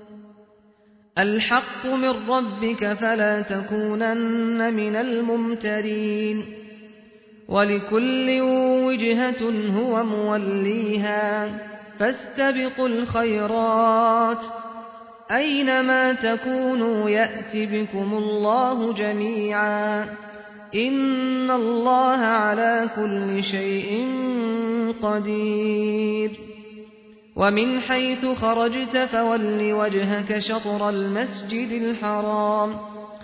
الحق من ربك فلا تكونن من الممترين ولكل وجهة هو موليها فاستبقوا الخيرات أينما تكونوا يأت بكم الله جميعا إن الله على كل شيء قدير ومن حيث خرجت فول وجهك شطر المسجد الحرام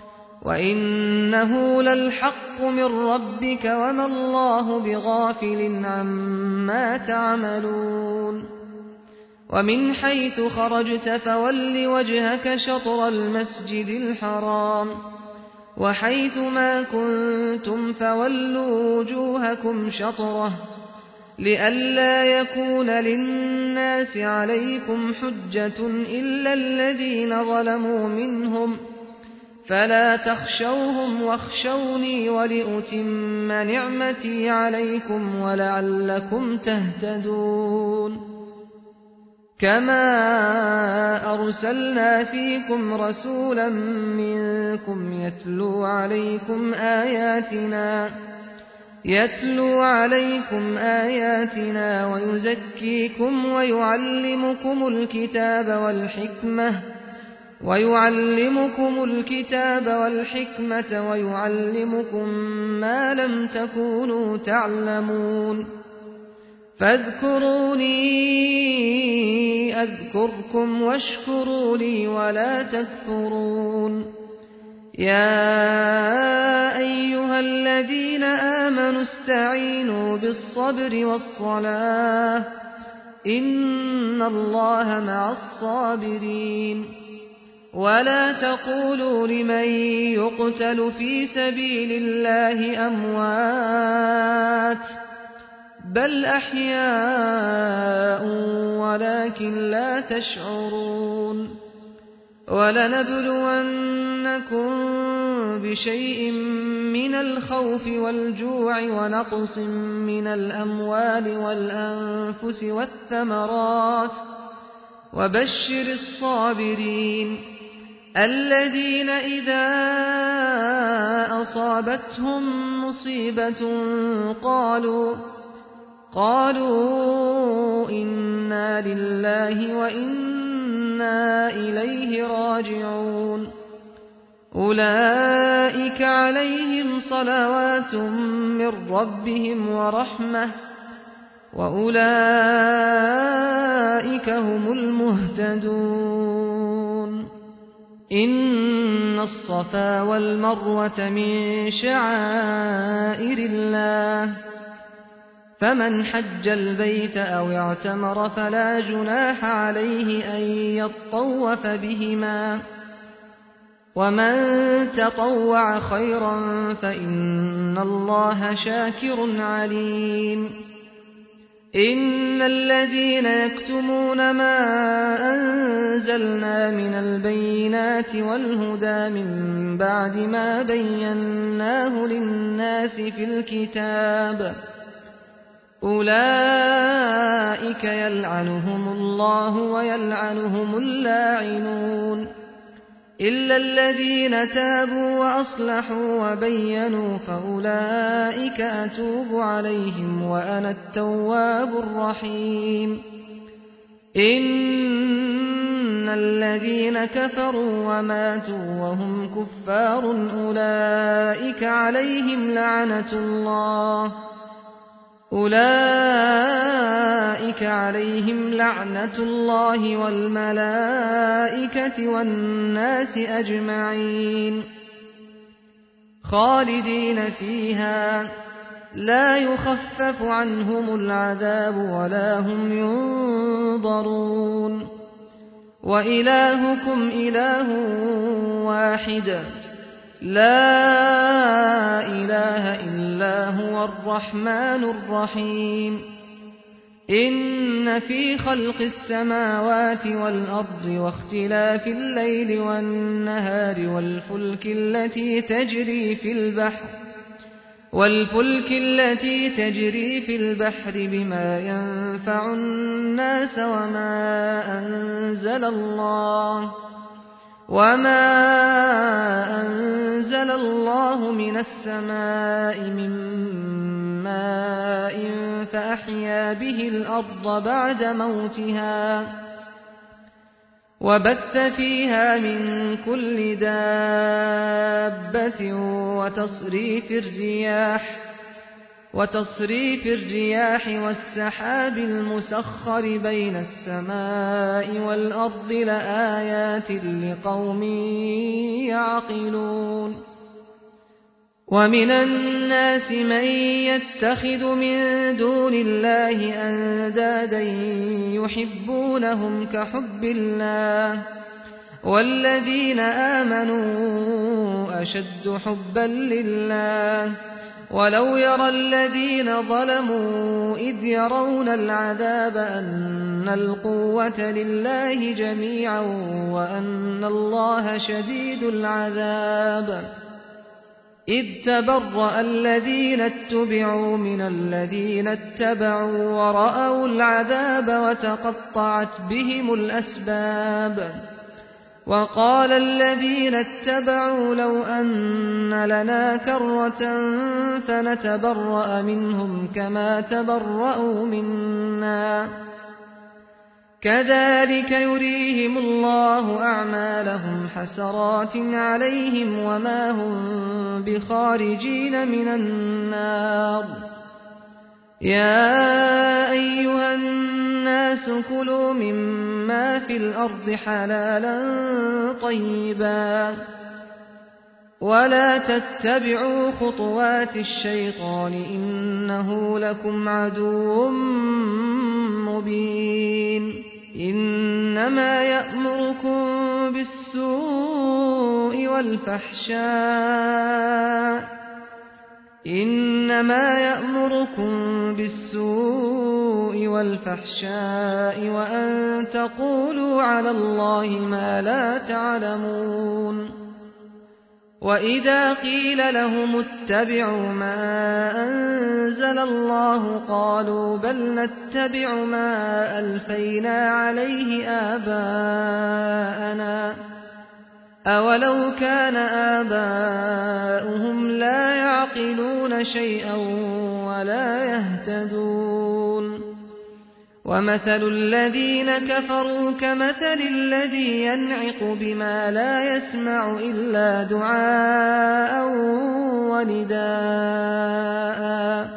وإنه للحق من ربك وما الله بغافل عما تعملون ومن حيث خرجت فول وجهك شطر المسجد الحرام وحيث ما كنتم فولوا وجوهكم شطره لئلا يكون للناس عليكم حجة إلا الذين ظلموا منهم فلا تخشوهم واخشوني ولأتم نعمتي عليكم ولعلكم تهتدون كما أرسلنا فيكم رسولا منكم يتلو عليكم آياتنا يتلو عليكم آياتنا ويزكيكم ويعلمكم الكتاب والحكمة ويعلمكم الكتاب والحكمة ويعلمكم ما لم تكونوا تعلمون فاذكروني أذكركم واشكروا لي ولا تكفرون يا أيها الذين آمنوا استعينوا بالصبر والصلاة إن الله مع الصابرين ولا تقولوا لمن يقتل في سبيل الله أموات بل أحياء ولكن لا تشعرون ولنبلونكم بشيء من الخوف والجوع ونقص من الأموال والأنفس والثمرات وبشر الصابرين الذين إذا أصابتهم مصيبة قالوا قالوا إنا لله وإنا إليه راجعون أولئك عليهم صلوات من ربهم ورحمة وأولئك هم المهتدون إن الصفا والمروة من شعائر الله فمن حج البيت أو اعتمر فلا جناح عليه أن يطوف بهما ومن تطوع خيرا فإن الله شاكر عليم إن الذين يكتمون ما أنزلنا من البينات والهدى من بعد ما بيناه للناس في الكتاب أولئك يلعنهم الله ويلعنهم اللاعنون إلا الذين تابوا وأصلحوا وبينوا فأولئك أتوب عليهم وأنا التواب الرحيم إن الذين كفروا وماتوا وهم كفار أولئك عليهم لعنة الله أولئك عليهم لعنة الله والملائكة والناس أجمعين خالدين فيها لا يخفف عنهم العذاب ولا هم ينظرون وإلهكم إله واحد لا إله إلا هو الرحمن الرحيم إن في خلق السماوات والأرض واختلاف الليل والنهار والفلك التي تجري في البحر والفلك التي تجري في البحر بما ينفع الناس وما أنزل الله وما أنزل الله من السماء من ماء فأحيا به الأرض بعد موتها وبث فيها من كل دابة وتصريف الرياح وتصريف الرياح والسحاب المسخر بين السماء والأرض لآيات لقوم يعقلون ومن الناس من يتخذ من دون الله أندادا يحبونهم كحب الله والذين آمنوا أشد حبا لله ولو يرى الذين ظلموا إذ يرون العذاب أن القوة لله جميعا وأن الله شديد العذاب إذ تبرأ الذين اتبعوا من الذين اتبعوا ورأوا العذاب وتقطعت بهم الأسباب وقال الذين اتبعوا لو أن لنا كرة فنتبرأ منهم كما تبرأوا منا كذلك يريهم الله أعمالهم حسرات عليهم وما هم بخارجين من النار يا أيها الناس كلوا مما في الأرض حلالا طيبا ولا تتبعوا خطوات الشيطان إنه لكم عدو مبين إنما يأمركم بالسوء والفحشاء إنما يأمركم بالسوء والفحشاء وأن تقولوا على الله ما لا تعلمون وإذا قيل لهم اتبعوا ما أنزل الله قالوا بل نتبع ما ألفينا عليه آباءنا أولو كان آباؤهم لا يعقلون شيئا ولا يهتدون ومثل الذين كفروا كمثل الذي ينعق بما لا يسمع إلا دعاء ونداء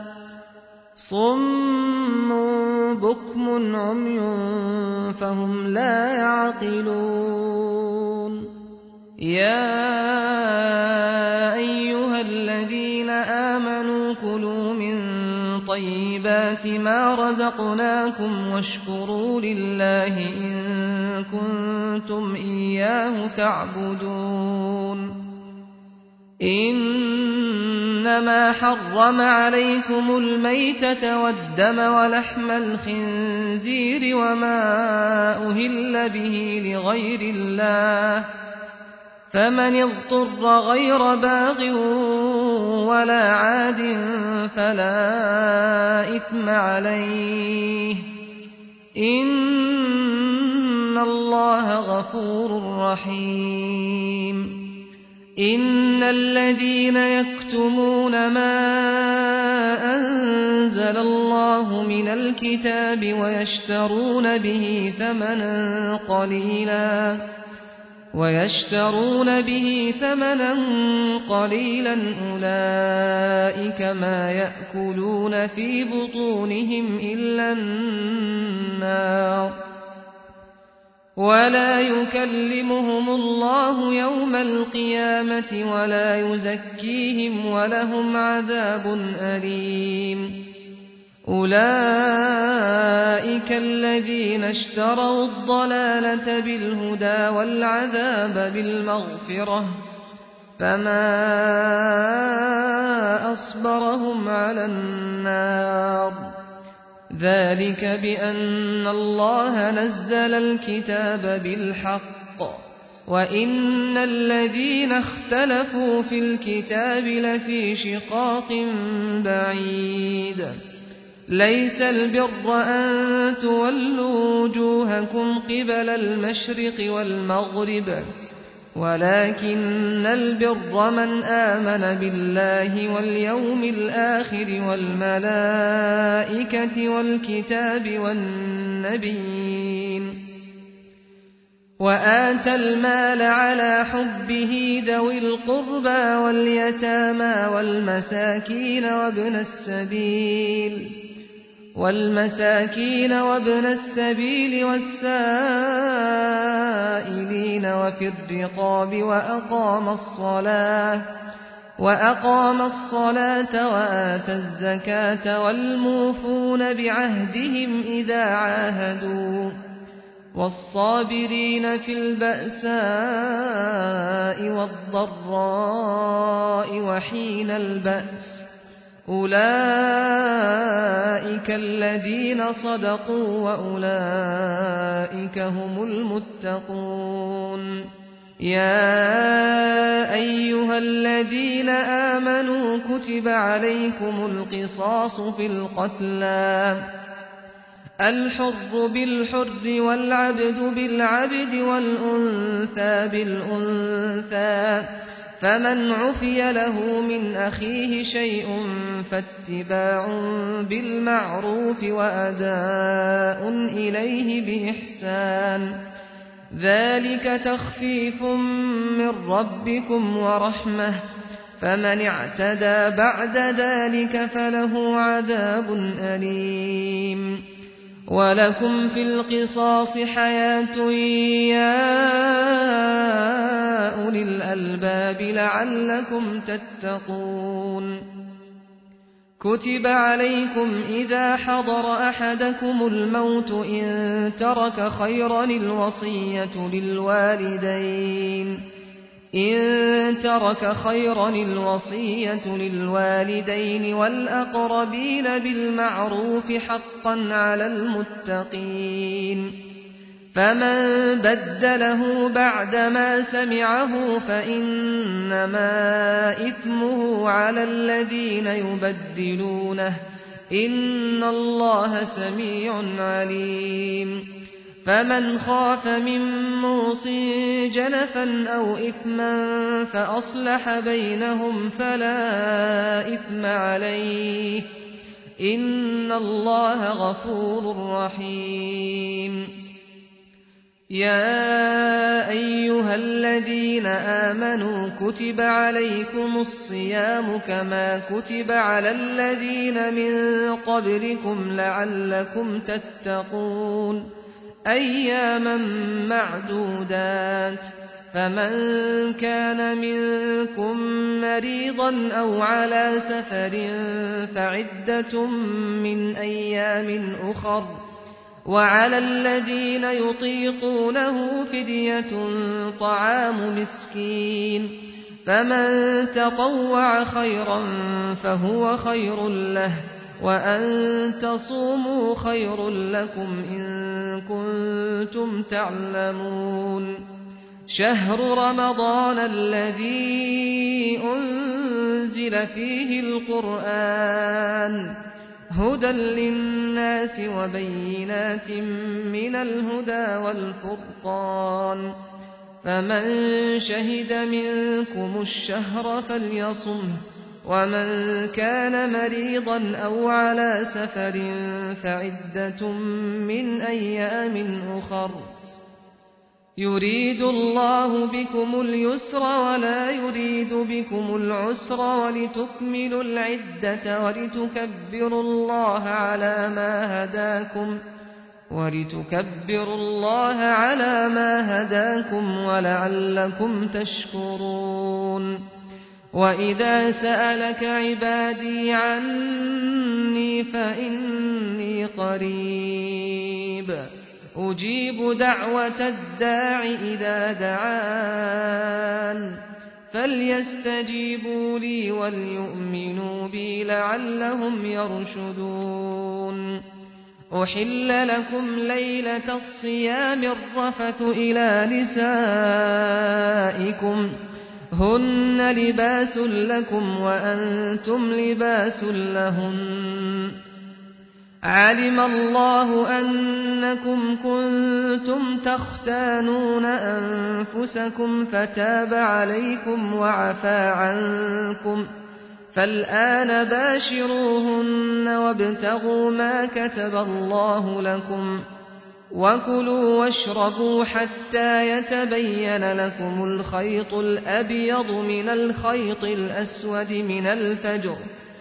صم بكم عمي فهم لا يعقلون يا أيها الذين آمنوا كلوا من طيبات ما رزقناكم واشكروا لله إن كنتم إياه تعبدون إنما حرم عليكم الميتة والدم ولحم الخنزير وما أهل به لغير الله فمن اضطر غير باغ ولا عاد فلا إثم عليه إن الله غفور رحيم إن الذين يكتمون ما أنزل الله من الكتاب ويشترون به ثمنا قليلا ويشترون به ثمنا قليلا أولئك ما يأكلون في بطونهم إلا النار ولا يكلمهم الله يوم القيامة ولا يزكيهم ولهم عذاب أليم أولئك الذين اشتروا الضلالة بالهدى والعذاب بالمغفرة فما أصبرهم على النار ذلك بأن الله نزل الكتاب بالحق وإن الذين اختلفوا في الكتاب لفي شقاق بعيد ليس البر أن تولوا وجوهكم قبل المشرق والمغرب ولكن البر من آمن بالله واليوم الآخر والملائكة والكتاب والنبيين وآتى المال على حبه ذوي القربى واليتامى والمساكين وابن السبيل والمساكين وابن السبيل والسائلين وفي الرقاب وأقام الصلاة وأقام الصلاة وآتى الزكاة والموفون بعهدهم إذا عاهدوا والصابرين في البأساء والضراء وحين البأس أولئك الذين صدقوا وأولئك هم المتقون يا أيها الذين آمنوا كتب عليكم القصاص في القتلى الحر بالحر والعبد بالعبد والأنثى بالأنثى فمن عفي له من أخيه شيء فاتباع بالمعروف وأداء إليه بإحسان ذلك تخفيف من ربكم ورحمة فمن اعتدى بعد ذلك فله عذاب أليم ولكم في القصاص حياة يا أولي الألباب لعلكم تتقون كتب عليكم إذا حضر أحدكم الموت إن ترك خيرا الوصية للوالدين إن ترك خيرا الوصية للوالدين والأقربين بالمعروف حقا على المتقين فمن بدله بعدما سمعه فإنما إثمه على الذين يبدلونه إن الله سميع عليم فمن خاف من موص جنفا أو إثما فأصلح بينهم فلا إثم عليه إن الله غفور رحيم يا أيها الذين آمنوا كتب عليكم الصيام كما كتب على الذين من قبلكم لعلكم تتقون أياما معدودات فمن كان منكم مريضا أو على سفر فعدة من أيام أخر وعلى الذين يطيقونه فدية طعام مسكين فمن تطوع خيرا فهو خير له وأن تصوموا خير لكم إن كنتم تعلمون شهر رمضان الذي أنزل فيه القرآن هدى للناس وبينات من الهدى والفرقان فمن شهد منكم الشهر فليصمه ومن كان مريضا أو على سفر فعدة من أيام أخر يريد الله بكم اليسر ولا يريد بكم العسر ولتكملوا العدة ولتكبروا الله على ما هداكم ولتكبروا الله على ما هداكم ولعلكم تشكرون وإذا سألك عبادي عني فإني قريب أجيب دعوة الداع إذا دعان فليستجيبوا لي وليؤمنوا بي لعلهم يرشدون أحل لكم ليلة الصيام الرفث إلى نسائكم هن لباس لكم وأنتم لباس لهن علم الله أنكم كنتم تختانون أنفسكم فتاب عليكم وعفى عنكم فالآن باشروهن وابتغوا ما كتب الله لكم وكلوا واشربوا حتى يتبين لكم الخيط الأبيض من الخيط الأسود من الفجر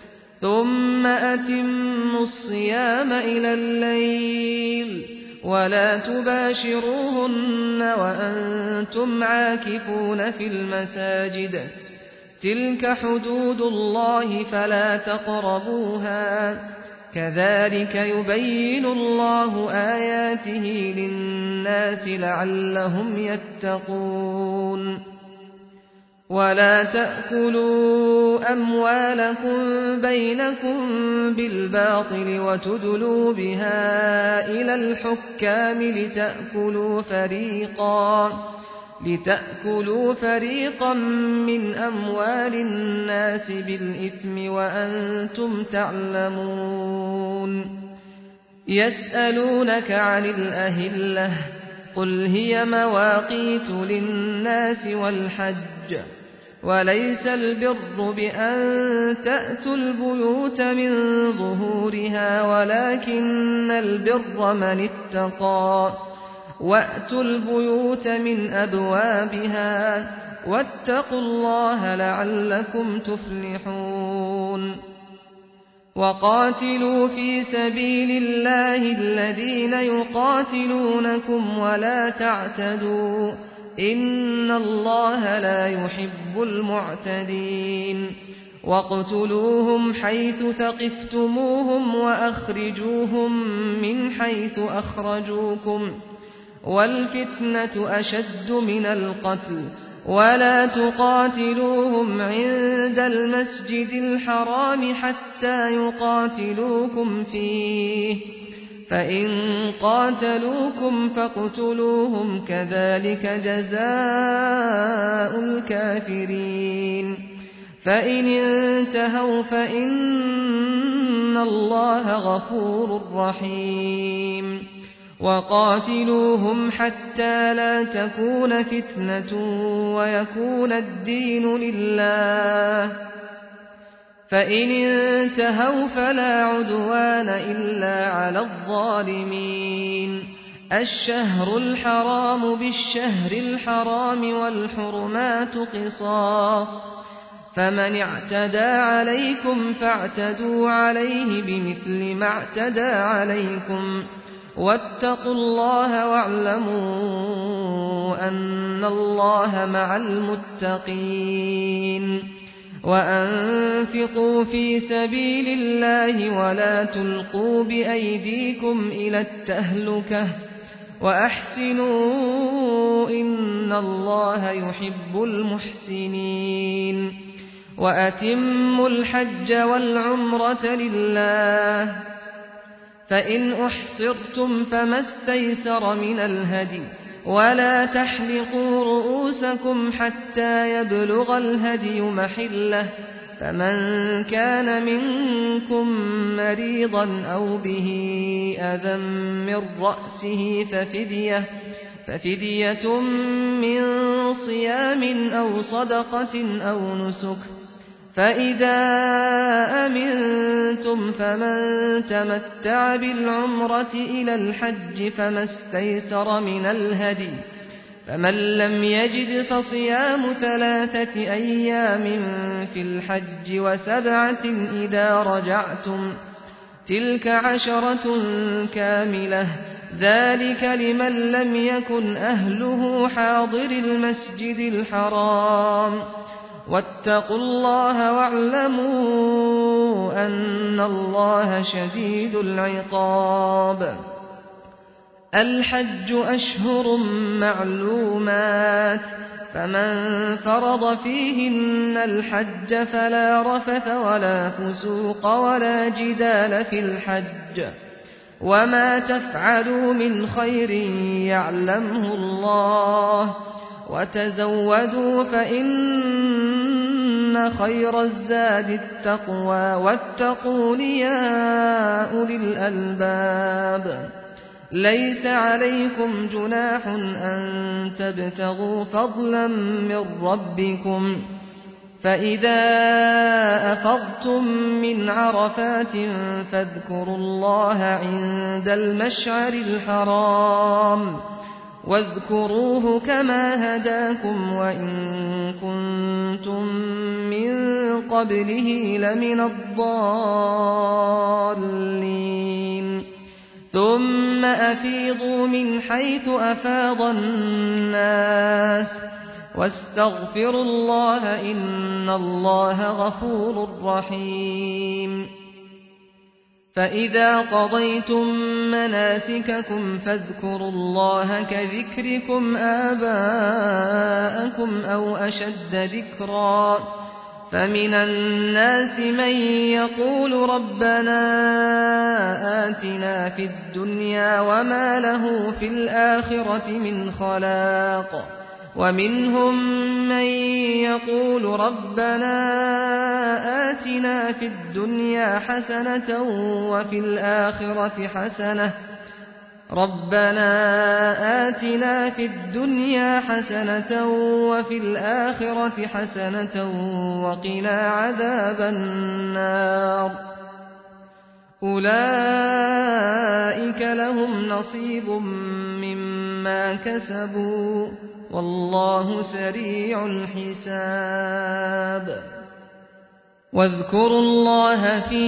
ثم أتموا الصيام إلى الليل ولا تباشروهن وأنتم عاكفون في المساجد تلك حدود الله فلا تقربوها كذلك يبين الله آياته للناس لعلهم يتقون ولا تأكلوا أموالكم بينكم بالباطل وتدلوا بها إلى الحكام لتأكلوا فريقا لتأكلوا فريقا من أموال الناس بالإثم وأنتم تعلمون يسألونك عن الأهلة قل هي مواقيت للناس والحج وليس البر بأن تأتوا البيوت من ظهورها ولكن البر من اتقى وأتوا البيوت من أبوابها واتقوا الله لعلكم تفلحون وقاتلوا في سبيل الله الذين يقاتلونكم ولا تعتدوا إن الله لا يحب المعتدين واقتلوهم حيث ثقفتموهم وأخرجوهم من حيث أخرجوكم والفتنة أشد من القتل ولا تقاتلوهم عند المسجد الحرام حتى يقاتلوكم فيه فإن قاتلوكم فاقتلوهم كذلك جزاء الكافرين فإن انتهوا فإن الله غفور رحيم وقاتلوهم حتى لا تكون فتنة ويكون الدين لله فإن انتهوا فلا عدوان إلا على الظالمين الشهر الحرام بالشهر الحرام والحرمات قصاص فمن اعتدى عليكم فاعتدوا عليه بمثل ما اعتدى عليكم واتقوا الله واعلموا أن الله مع المتقين وأنفقوا في سبيل الله ولا تلقوا بأيديكم إلى التهلكة وأحسنوا إن الله يحب المحسنين وأتموا الحج والعمرة لله فإن أحصرتم فما استيسر من الهدي ولا تحلقوا رؤوسكم حتى يبلغ الهدي محله فمن كان منكم مريضا أو به أذى من رأسه ففدية, ففدية من صيام أو صدقة أو نسك فإذا أمنتم فمن تمتع بالعمرة إلى الحج فما استيسر من الهدي فمن لم يجد فصيام ثلاثة أيام في الحج وسبعة إذا رجعتم تلك عشرة كاملة ذلك لمن لم يكن أهله حاضر المسجد الحرام واتقوا الله واعلموا أن الله شديد العقاب الحج أشهر معلومات فمن فرض فيهن الحج فلا رفث ولا فسوق ولا جدال في الحج وما تفعلوا من خير يعلمه الله وتزودوا فإن خير الزاد التقوى واتقون يا أولي الألباب ليس عليكم جناح أن تبتغوا فضلا من ربكم فإذا أفضتم من عرفات فاذكروا الله عند المشعر الحرام واذكروه كما هداكم وإن كنتم من قبله لمن الضالين ثم أفيضوا من حيث أفاض الناس واستغفروا الله إن الله غفور رحيم فإذا قضيتم مناسككم فاذكروا الله كذكركم آباءكم أو أشد ذكرا فمن الناس من يقول ربنا آتنا في الدنيا وما له في الآخرة من خلاق ومنهم من يقول ربنا آتنا في الدنيا حسنة وفي الآخرة حسنة ربنا آتنا في الدنيا حسنة وفي الآخرة حسنة وقنا عذاب النار أولئك لهم نصيب مما كسبوا والله سريع الحساب واذكروا الله في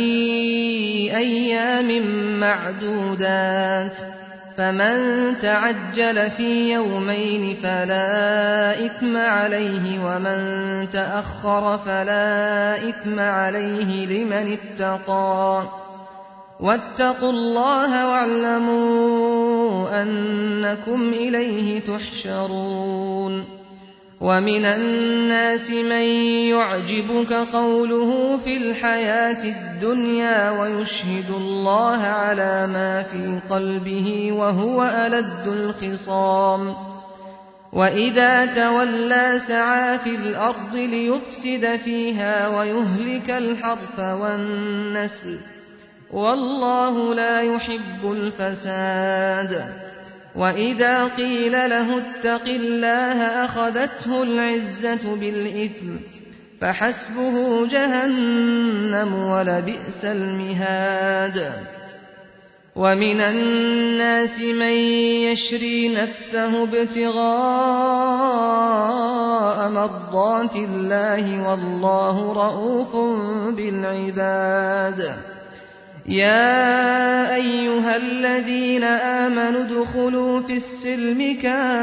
أيام معدودات فمن تعجل في يومين فلا إثم عليه ومن تأخر فلا إثم عليه لمن اتقى واتقوا الله واعلموا أنكم إليه تحشرون ومن الناس من يعجبك قوله في الحياة الدنيا ويشهد الله على ما في قلبه وهو ألد الخصام وإذا تولى سعى في الأرض ليفسد فيها ويهلك الحرث والنسل والله لا يحب الفساد وإذا قيل له اتق الله أخذته العزة بالإثم فحسبه جهنم ولبئس المهاد ومن الناس من يشري نفسه ابتغاء مرضات الله والله رؤوف بالعباد يا أيها الذين آمنوا ادخلوا في السلم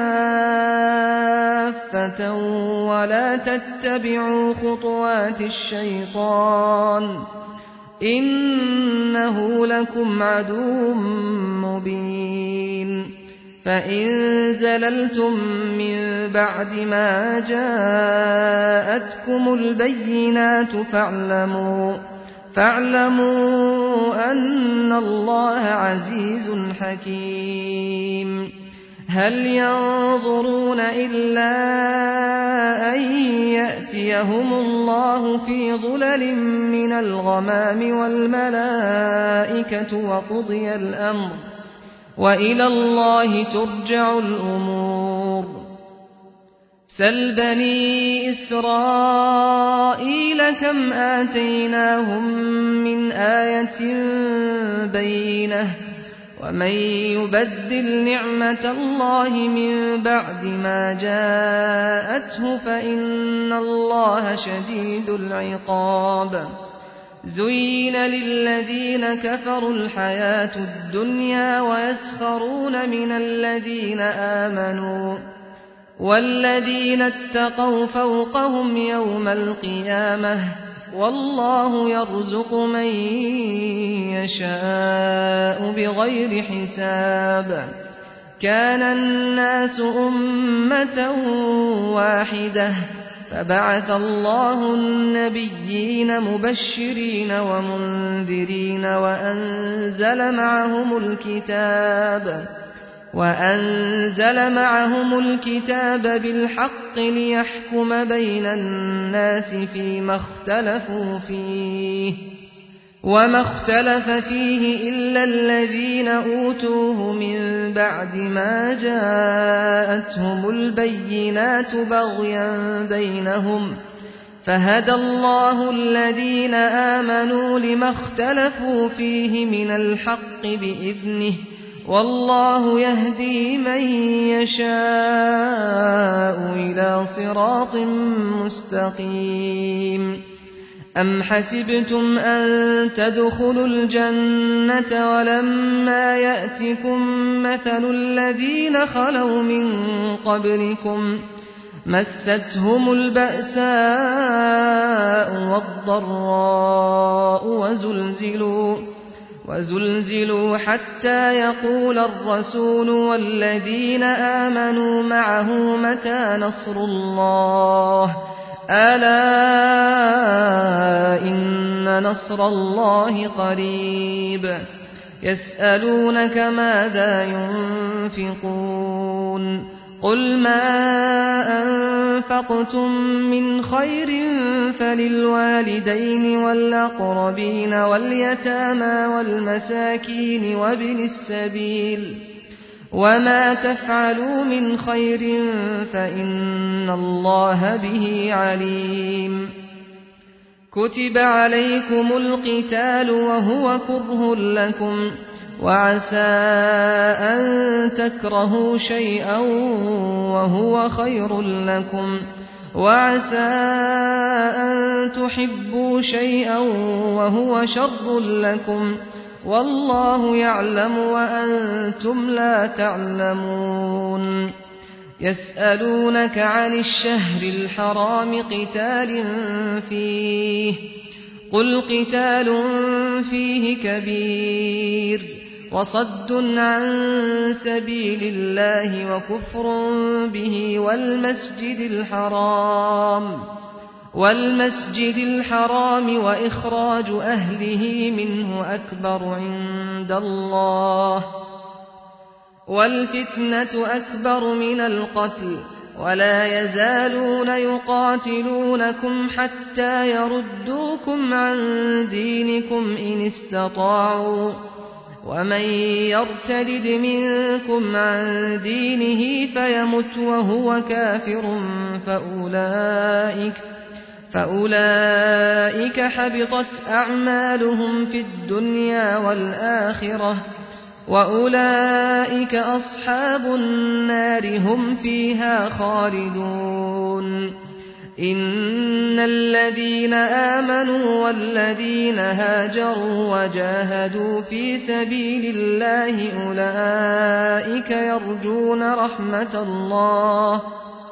كافة ولا تتبعوا خطوات الشيطان إنه لكم عدو مبين فإن زللتم من بعد ما جاءتكم البينات فاعلموا فاعلموا أن الله عزيز حكيم هل ينظرون إلا أن يأتيهم الله في ظلل من الغمام والملائكة وقضي الأمر وإلى الله ترجع الأمور سل بني إسرائيل كم آتيناهم من آية بينة ومن يبدل نعمة الله من بعد ما جاءته فإن الله شديد العقاب زين للذين كفروا الحياة الدنيا ويسخرون من الذين آمنوا والذين اتقوا فوقهم يوم القيامة والله يرزق من يشاء بغير حساب كان الناس أمة واحدة فبعث الله النبيين مبشرين ومنذرين وأنزل معهم الكتاب وأنزل معهم الكتاب بالحق ليحكم بين الناس فيما اختلفوا فيه وما اختلف فيه إلا الذين أوتوه من بعد ما جاءتهم البينات بغيا بينهم فهدى الله الذين آمنوا لما اختلفوا فيه من الحق بإذنه والله يهدي من يشاء إلى صراط مستقيم أم حسبتم أن تدخلوا الجنة ولما يأتكم مثل الذين خلوا من قبلكم مستهم البأساء والضراء وزلزلوا وزلزلوا حتى يقول الرسول والذين آمنوا معه متى نصر الله ألا إن نصر الله قريب يسألونك ماذا ينفقون قل ما أنفقتم من خير فللوالدين والأقربين واليتامى والمساكين وابن السبيل وما تفعلوا من خير فإن الله به عليم كتب عليكم القتال وهو كره لكم وعسى أن تكرهوا شيئا وهو خير لكم وعسى أن تحبوا شيئا وهو شر لكم والله يعلم وأنتم لا تعلمون يسألونك عن الشهر الحرام قتال فيه قل قتال فيه كبير وصد عن سبيل الله وكفر به والمسجد الحرام والمسجد الحرام وإخراج أهله منه أكبر عند الله والفتنة أكبر من القتل ولا يزالون يقاتلونكم حتى يردوكم عن دينكم إن استطاعوا ومن يرتد منكم عن دينه فيمت وهو كافر فأولئك فأولئك حبطت أعمالهم في الدنيا والآخرة وأولئك أصحاب النار هم فيها خالدون إن الذين آمنوا والذين هاجروا وجاهدوا في سبيل الله أولئك يرجون رحمة الله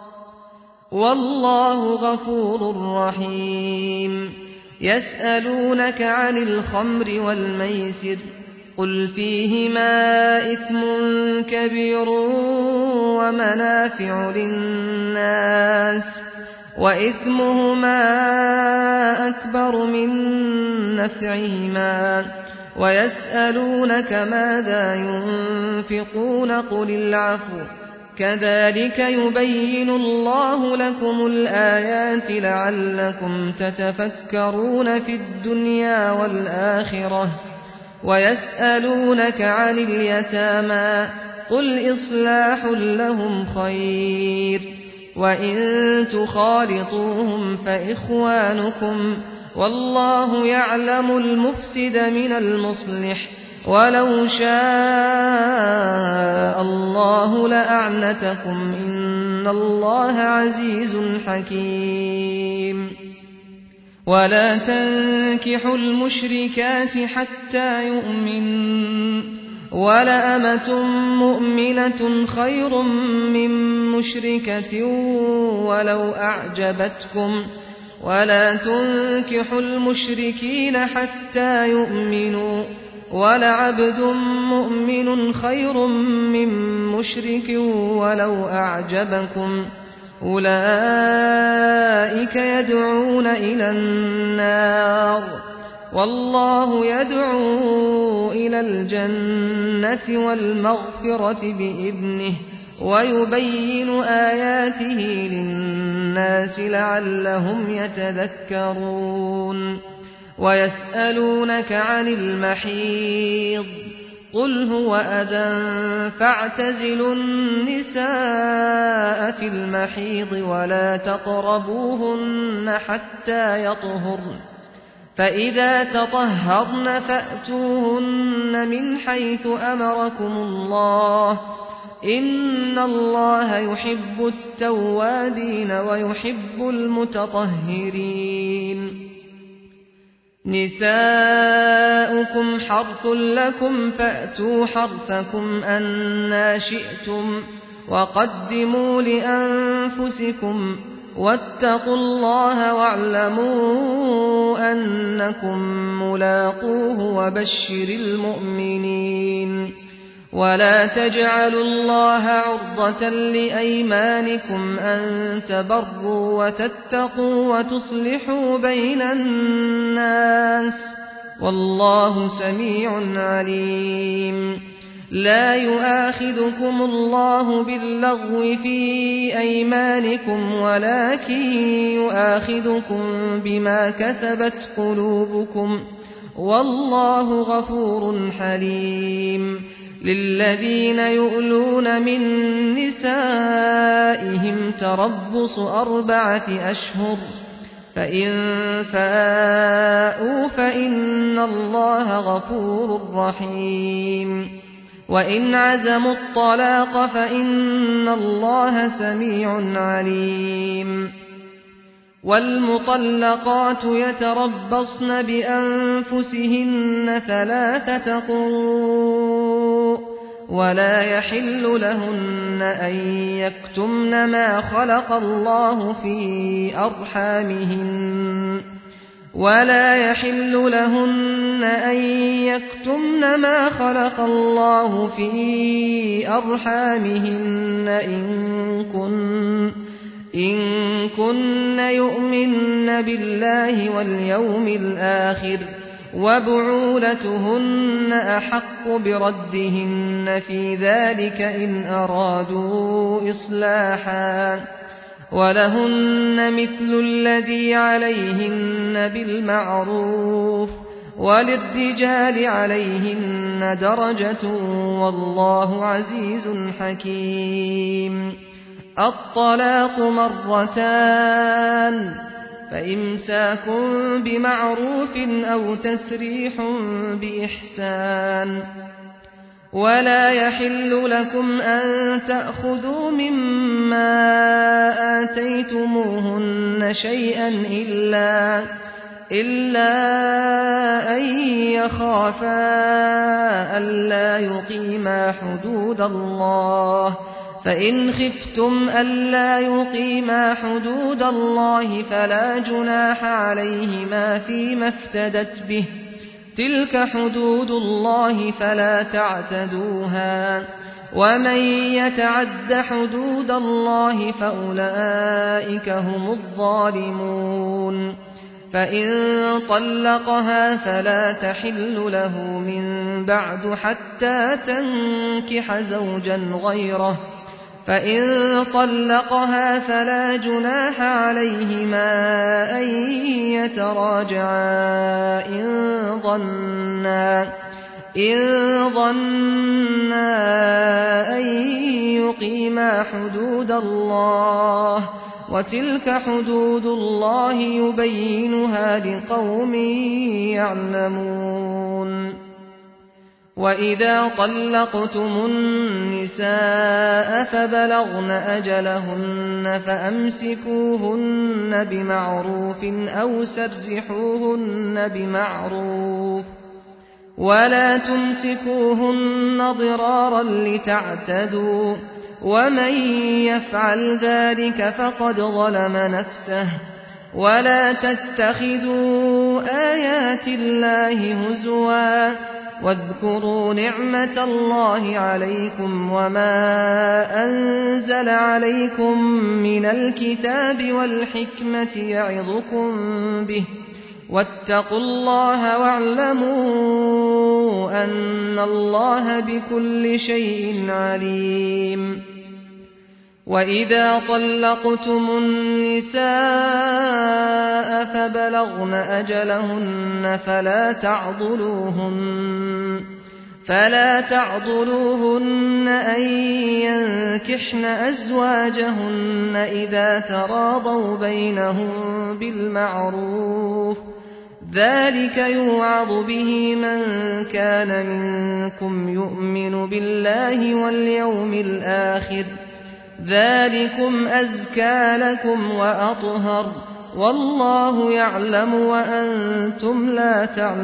والله غفور رحيم يسألونك عن الخمر والميسر قل فيهما إثم كبير ومنافع للناس وإثمهما أكبر من نفعهما ويسألونك ماذا ينفقون قل العفو كذلك يبين الله لكم الآيات لعلكم تتفكرون في الدنيا والآخرة ويسألونك عن اليتامى قل إصلاح لهم خير وإن تخالطوهم فإخوانكم والله يعلم المفسد من المصلح ولو شاء الله لأعنتكم إن الله عزيز حكيم ولا تنكحوا المشركات حتى يؤمنوا ولأمة مؤمنة خير من مشركة ولو أعجبتكم ولا تنكحوا المشركين حتى يؤمنوا ولعبد مؤمن خير من مشرك ولو أعجبكم أولئك يدعون إلى النار والله يدعو إلى الجنة والمغفرة بإذنه ويبين آياته للناس لعلهم يتذكرون ويسألونك عن المحيض قل هو أذى فاعتزلوا النساء في المحيض ولا تقربوهن حتى يطهرن فإذا تطهرن فأتوهن من حيث أمركم الله إن الله يحب التوابين ويحب المتطهرين نساؤكم حرث لكم فأتوا حرثكم أنى شئتم وقدموا لأنفسكم واتقوا الله واعلموا أنكم ملاقوه وبشر المؤمنين ولا تجعلوا الله عرضة لأيمانكم أن تبروا وتتقوا وتصلحوا بين الناس والله سميع عليم لا يؤاخذكم الله باللغو في أيمانكم ولكن يؤاخذكم بما كسبت قلوبكم والله غفور حليم للذين يؤلون من نسائهم تربص أربعة أشهر فإن فاءوا فإن الله غفور رحيم وإن عزموا الطلاق فإن الله سميع عليم والمطلقات يتربصن بأنفسهن ثلاثة قروء ولا يحل لهن أن يكتمن ما خلق الله في أرحامهن ولا يحل لهن أن يكتمن ما خلق الله في أرحامهن إن كن إن كن يؤمن بالله واليوم الآخر وبعولتهن أحق بردهن في ذلك إن أرادوا إصلاحا ولهن مثل الذي عليهن بالمعروف وللرجال عليهن درجة والله عزيز حكيم الطلاق مرتان فإمساك بمعروف أو تسريح بإحسان ولا يحل لكم أن تأخذوا مما آتيتموهن شيئا إلا, إلا أن يخافا ألا يقيما حدود الله، فإن خفتم ألا يقيما حدود الله فلا جناح عليهما فيما افتدت به، تلك حدود الله فلا تعتدوها، ومن يتعد حدود الله فأولئك هم الظالمون. فإن طلقها فلا تحل له من بعد حتى تنكح زوجا غيره، فإن طلقها فلا جناح عليهما أن يتراجعا إن ظنا إن ظنا أن يقيما حدود الله، وتلك حدود الله يبينها لقوم يعلمون. وإذا طلقتم النساء فبلغن أجلهن فأمسكوهن بمعروف أو سرحوهن بمعروف، ولا تمسكوهن ضرارا لتعتدوا، ومن يفعل ذلك فقد ظلم نفسه. ولا تتخذوا آيات الله هزوا، واذكروا نعمة الله عليكم وما أنزل عليكم من الكتاب والحكمة يعظكم به، واتقوا الله واعلموا أن الله بكل شيء عليم. وإذا طلقتم النساء فبلغن أجلهن فلا تعضلوهن فلا تعضلوهن أن ينكحن أزواجهن إذا تراضوا بينهم بالمعروف، ذلك يوعظ به من كان منكم يؤمن بالله واليوم الآخر، ذلكم أزكى لكم وأطهر، والله يعلم وأنتم لا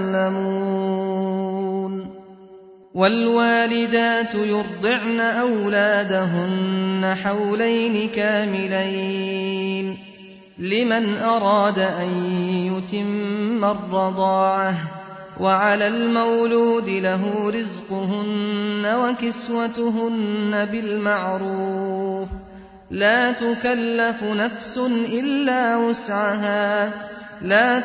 تعلمون. والوالدات يرضعن أولادهن حولين كاملين لمن أراد أن يتم الرضاعة، وعلى المولود له رزقهن وكسوتهن بالمعروف، لا تكلف نفس إلا وسعها، لا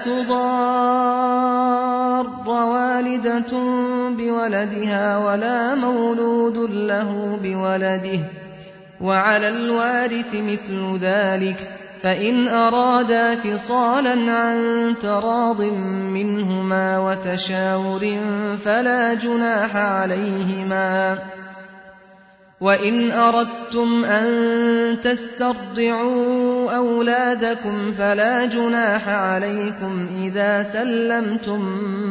تضار والدة بولدها ولا مولود له بولده، وعلى الوارث مثل ذلك، فإن أرادا فصالا عن تراض منهما وتشاور فلا جناح عليهما. وإن أردتم أن تسترضعوا أولادكم فلا جناح عليكم إذا سلمتم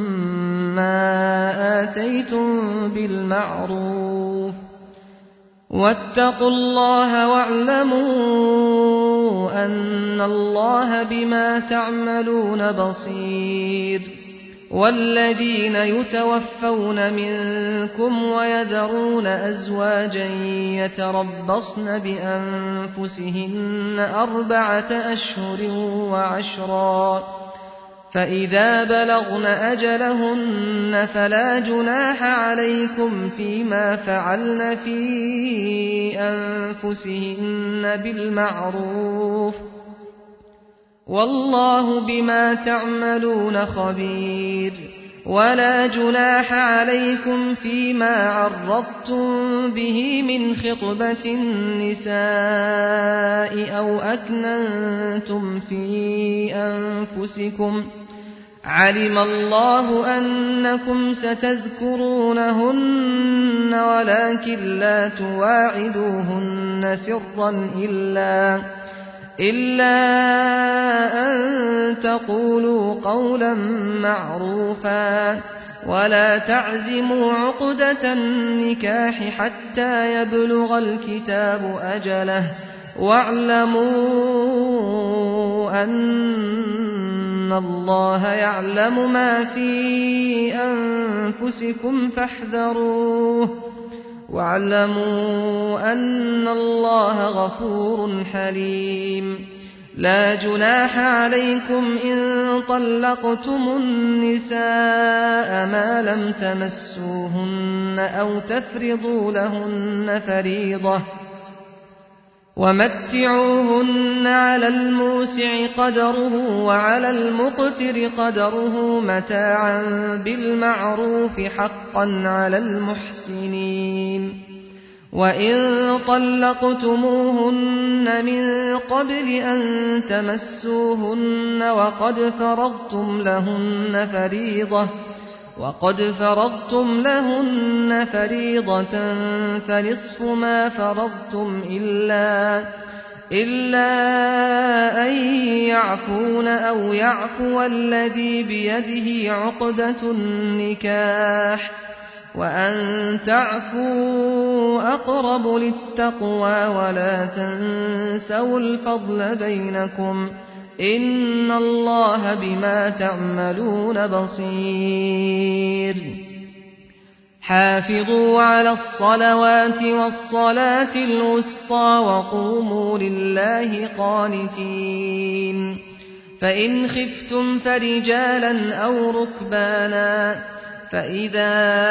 ما آتيتم بالمعروف، واتقوا الله واعلموا أن الله بما تعملون بصير. والذين يتوفون منكم ويذرون أزواجا يتربصن بأنفسهن أربعة أشهر وعشرا، فإذا بلغن أجلهن فلا جناح عليكم فيما فعلن في أنفسهن بالمعروف، والله بما تعملون خبير. ولا جناح عليكم فيما عرضتم به من خطبة النساء أو أكننتم في أنفسكم، علم الله أنكم ستذكرونهن ولكن لا تواعدوهن سرا إلا إلا أن تقولوا قولا معروفا، ولا تعزموا عقدة النكاح حتى يبلغ الكتاب أجله واعلموا أن الله يعلم ما في أنفسكم فاحذروه واعلموا أن الله غفور حليم لا جناح عليكم إن طلقتم النساء ما لم تمسوهن أو تفرضوا لهن فريضة ومتعوهن على الموسع قدره وعلى المقتر قدره متاعا بالمعروف حقا على المحسنين وإن طلقتموهن من قبل أن تمسوهن وقد فرضتم لهن فريضة وقد فرضتم لهن فريضة فنصف ما فرضتم إلا إلا أن يعفون أو يعفو الذي بيده عقدة النكاح وأن تعفوا أقرب للتقوى ولا تنسوا الفضل بينكم إن الله بما تعملون بصير حافظوا على الصلوات والصلاة الوسطى وقوموا لله قانتين فإن خفتم فرجالا أو ركبانا فإذا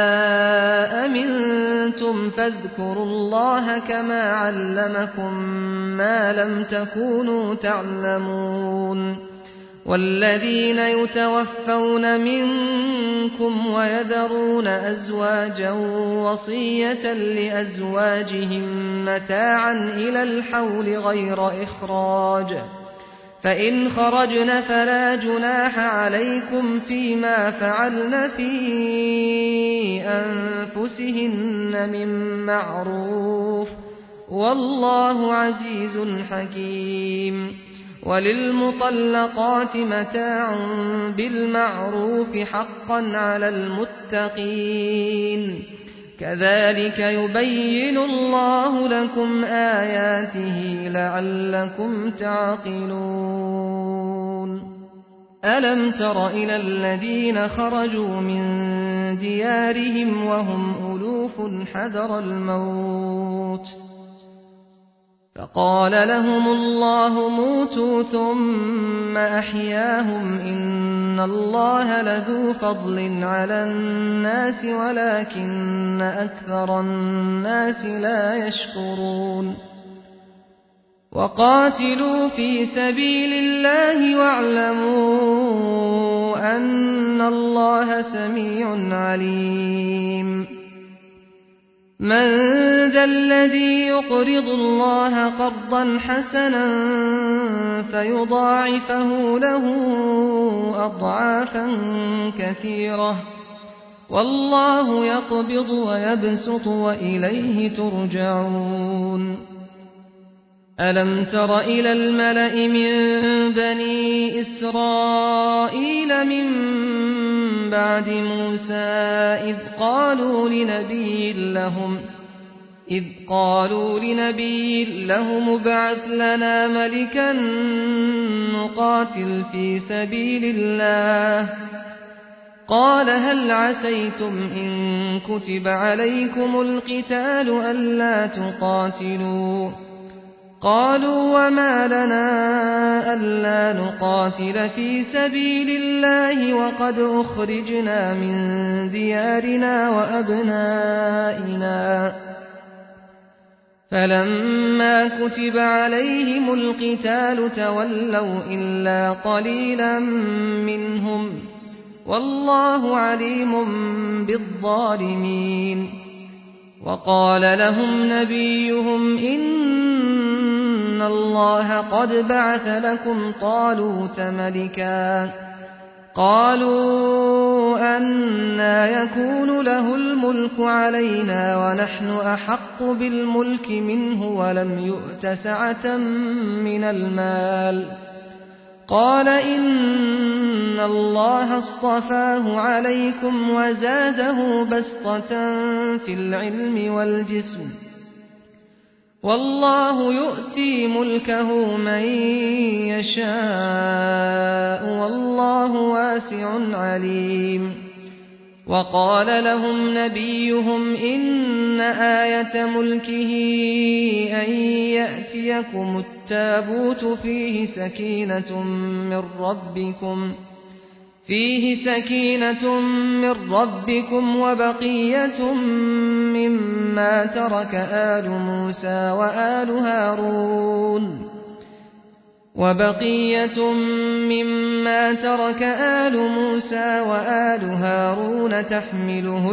أمنتم فاذكروا الله كما علمكم ما لم تكونوا تعلمون والذين يتوفون منكم ويذرون أزواجا وصية لأزواجهم متاعا إلى الحول غير إخراج فإن خرجن فلا جناح عليكم فيما فعلن في أنفسهن من معروف والله عزيز حكيم وللمطلقات متاع بالمعروف حقا على المتقين كذلك يبين الله لكم آياته لعلكم تعقلون ألم تر إلى الذين خرجوا من ديارهم وهم ألوف حذر الموت فقال لهم الله موتوا ثم أحياهم إن الله لذو فضل على الناس ولكن أكثر الناس لا يشكرون وقاتلوا في سبيل الله واعلموا أن الله سميع عليم من ذا الذي يقرض الله قرضا حسنا فيضاعفه له أضعافا كثيرة والله يقبض ويبسط وإليه ترجعون ألم تر إلى الملأ من بني إسرائيل من بعد موسى إذ قالوا لنبي لهم إذ قالوا لنبي لهم ابعث لنا ملكا نقاتل في سبيل الله قال هل عسيتم إن كتب عليكم القتال ألا تقاتلوا قالوا وما لنا ألا نقاتل في سبيل الله وقد أخرجنا من ديارنا وأبنائنا فلما كتب عليهم القتال تولوا إلا قليلا منهم والله عليم بالظالمين وقال لهم نبيهم إن الله قد بعث لكم طالوت ملكا قالوا أنى يكون له الملك علينا ونحن أحق بالملك منه ولم يؤت سعة من المال قال إن الله اصطفاه عليكم وزاده بسطة في العلم والجسم والله يؤتي ملكه من يشاء والله واسع عليم وقال لهم نبيهم إن آية ملكه أن يأتيكم التابوت فيه سكينة من ربكم فيه سكينة من ربكم وبقية مما ترك آل موسى وآل هارون وبقية مما ترك آل موسى وآل هارون تحمله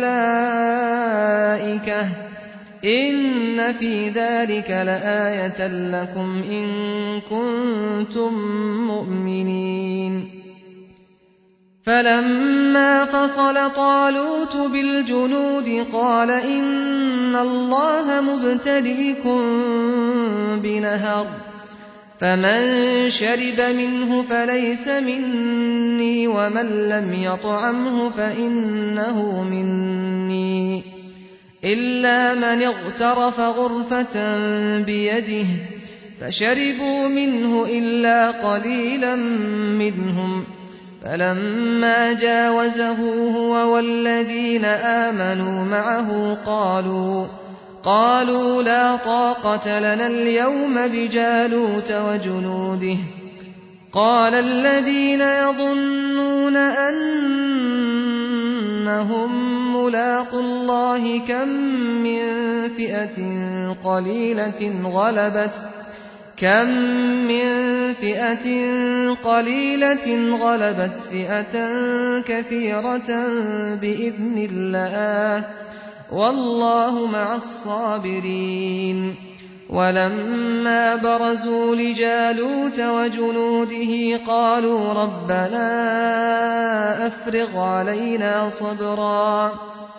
الملائكة إن في ذلك لآية لكم إن كنتم مؤمنين فلما فصل طالوت بالجنود قال إن الله مبتليكم بنهر فمن شرب منه فليس مني ومن لم يطعمه فإنه مني إلا من اغترف غرفة بيده فشربوا منه إلا قليلا منهم فلما جاوزه هو والذين آمنوا معه قالوا قالوا لا طاقة لنا اليوم بجالوت وجنوده قال الذين يظنون أنهم ملاقو الله كم من فئة قليلة غلبت كم من فئة قليلة غلبت فئة كثيرة بإذن الله والله مع الصابرين ولما برزوا لجالوت وجنوده قالوا ربنا أفرغ علينا صبرا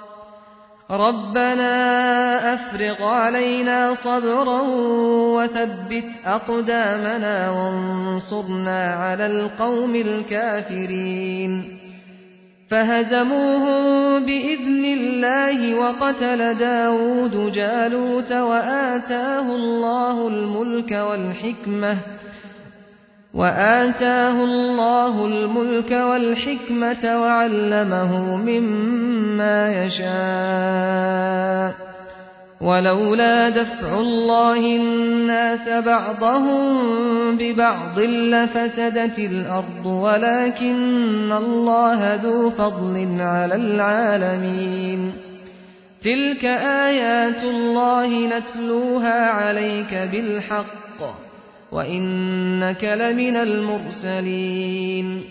ربنا أفرغ علينا صبرا وثبت أقدامنا وانصرنا على القوم الكافرين فهزموهم بإذن الله وقتل داود جالوت وآتاه الله الملك والحكمة وآتاه الله الملك والحكمة وعلمه مما يشاء ولولا دفع الله الناس بعضهم ببعض لفسدت الأرض ولكن الله ذو فضل على العالمين تلك آيات الله نتلوها عليك بالحق وإنك لمن المرسلين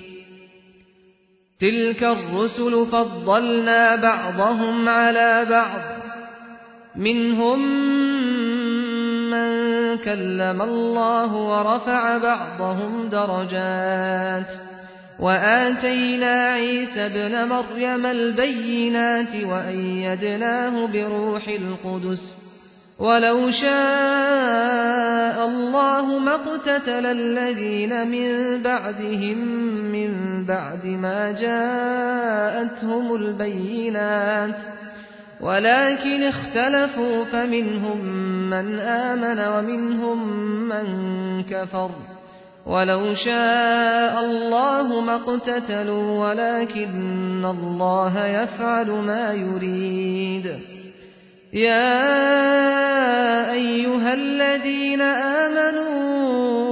تلك الرسل فضلنا بعضهم على بعض منهم من كلم الله ورفع بعضهم درجات وآتينا عيسى ابن مريم البينات وأيدناه بروح القدس ولو شاء الله ما اقتتل الذين من بعدهم من بعد ما جاءتهم البينات ولكن اختلفوا فمنهم من آمن ومنهم من كفر ولو شاء الله ما اقتتلوا ولكن الله يفعل ما يريد يا أيها الذين آمنوا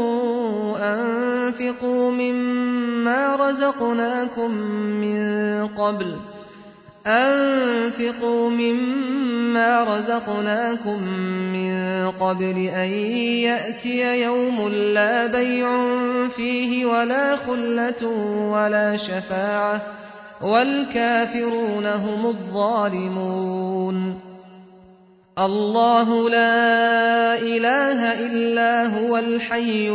أنفقوا مما رزقناكم من قبل أنفقوا مما رزقناكم من قبل أن يأتي يوم لا بيع فيه ولا خلة ولا شفاعة والكافرون هم الظالمون الله لا إله إلا هو الحي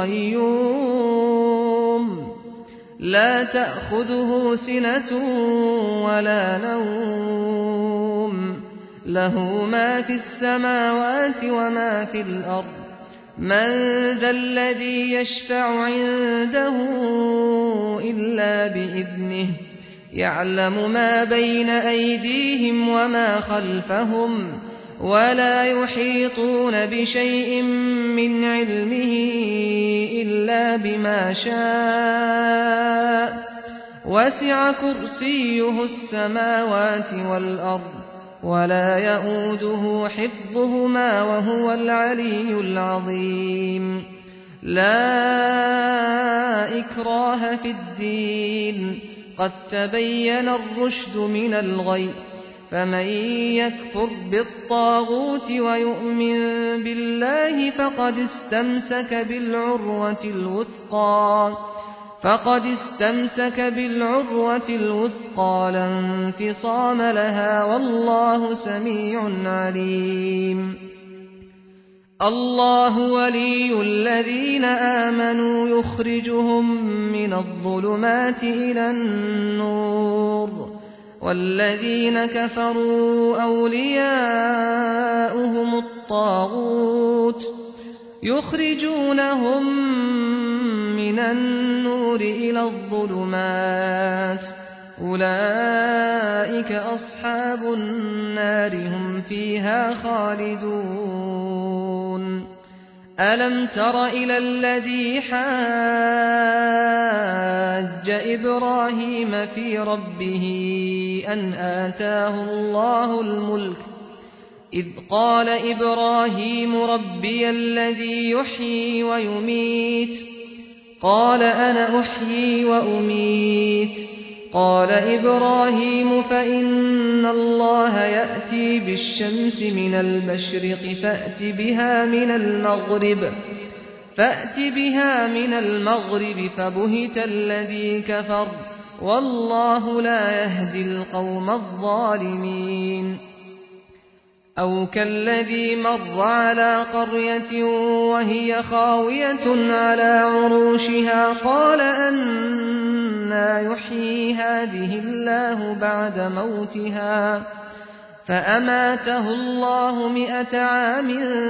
القيوم لا تأخذه سنة ولا نوم له ما في السماوات وما في الأرض من ذا الذي يشفع عنده إلا بإذنه يعلم ما بين أيديهم وما خلفهم ولا يحيطون بشيء من علمه إلا بما شاء وسع كرسيه السماوات والأرض ولا يئوده حفظهما وهو العلي العظيم لا إكراه في الدين قد تبين الرشد من الغي فمن يكفر بالطاغوت ويؤمن بالله فقد استمسك بالعروة الوثقى فقد استمسك بالعروة الوثقى لا انفصام لها والله سميع عليم الله ولي الذين آمنوا يخرجهم من الظلمات إلى النور والذين كفروا أولياؤهم الطاغوت يخرجونهم من النور إلى الظلمات أولئك أصحاب النار هم فيها خالدون ألم تر إلى الذي حاج إبراهيم في ربه أن آتاه الله الملك إذ قال إبراهيم ربي الذي يحيي ويميت قال أنا أحيي وأميت قال إبراهيم فإن الله يأتي بالشمس من المشرق فأت بها من المغرب فأت بها من المغرب فبهت الذي كفر والله لا يهدي القوم الظالمين أو كالذي مر على قرية وهي خاوية على عروشها قال أنى يحيي هذه الله بعد موتها فأماته الله مئة عام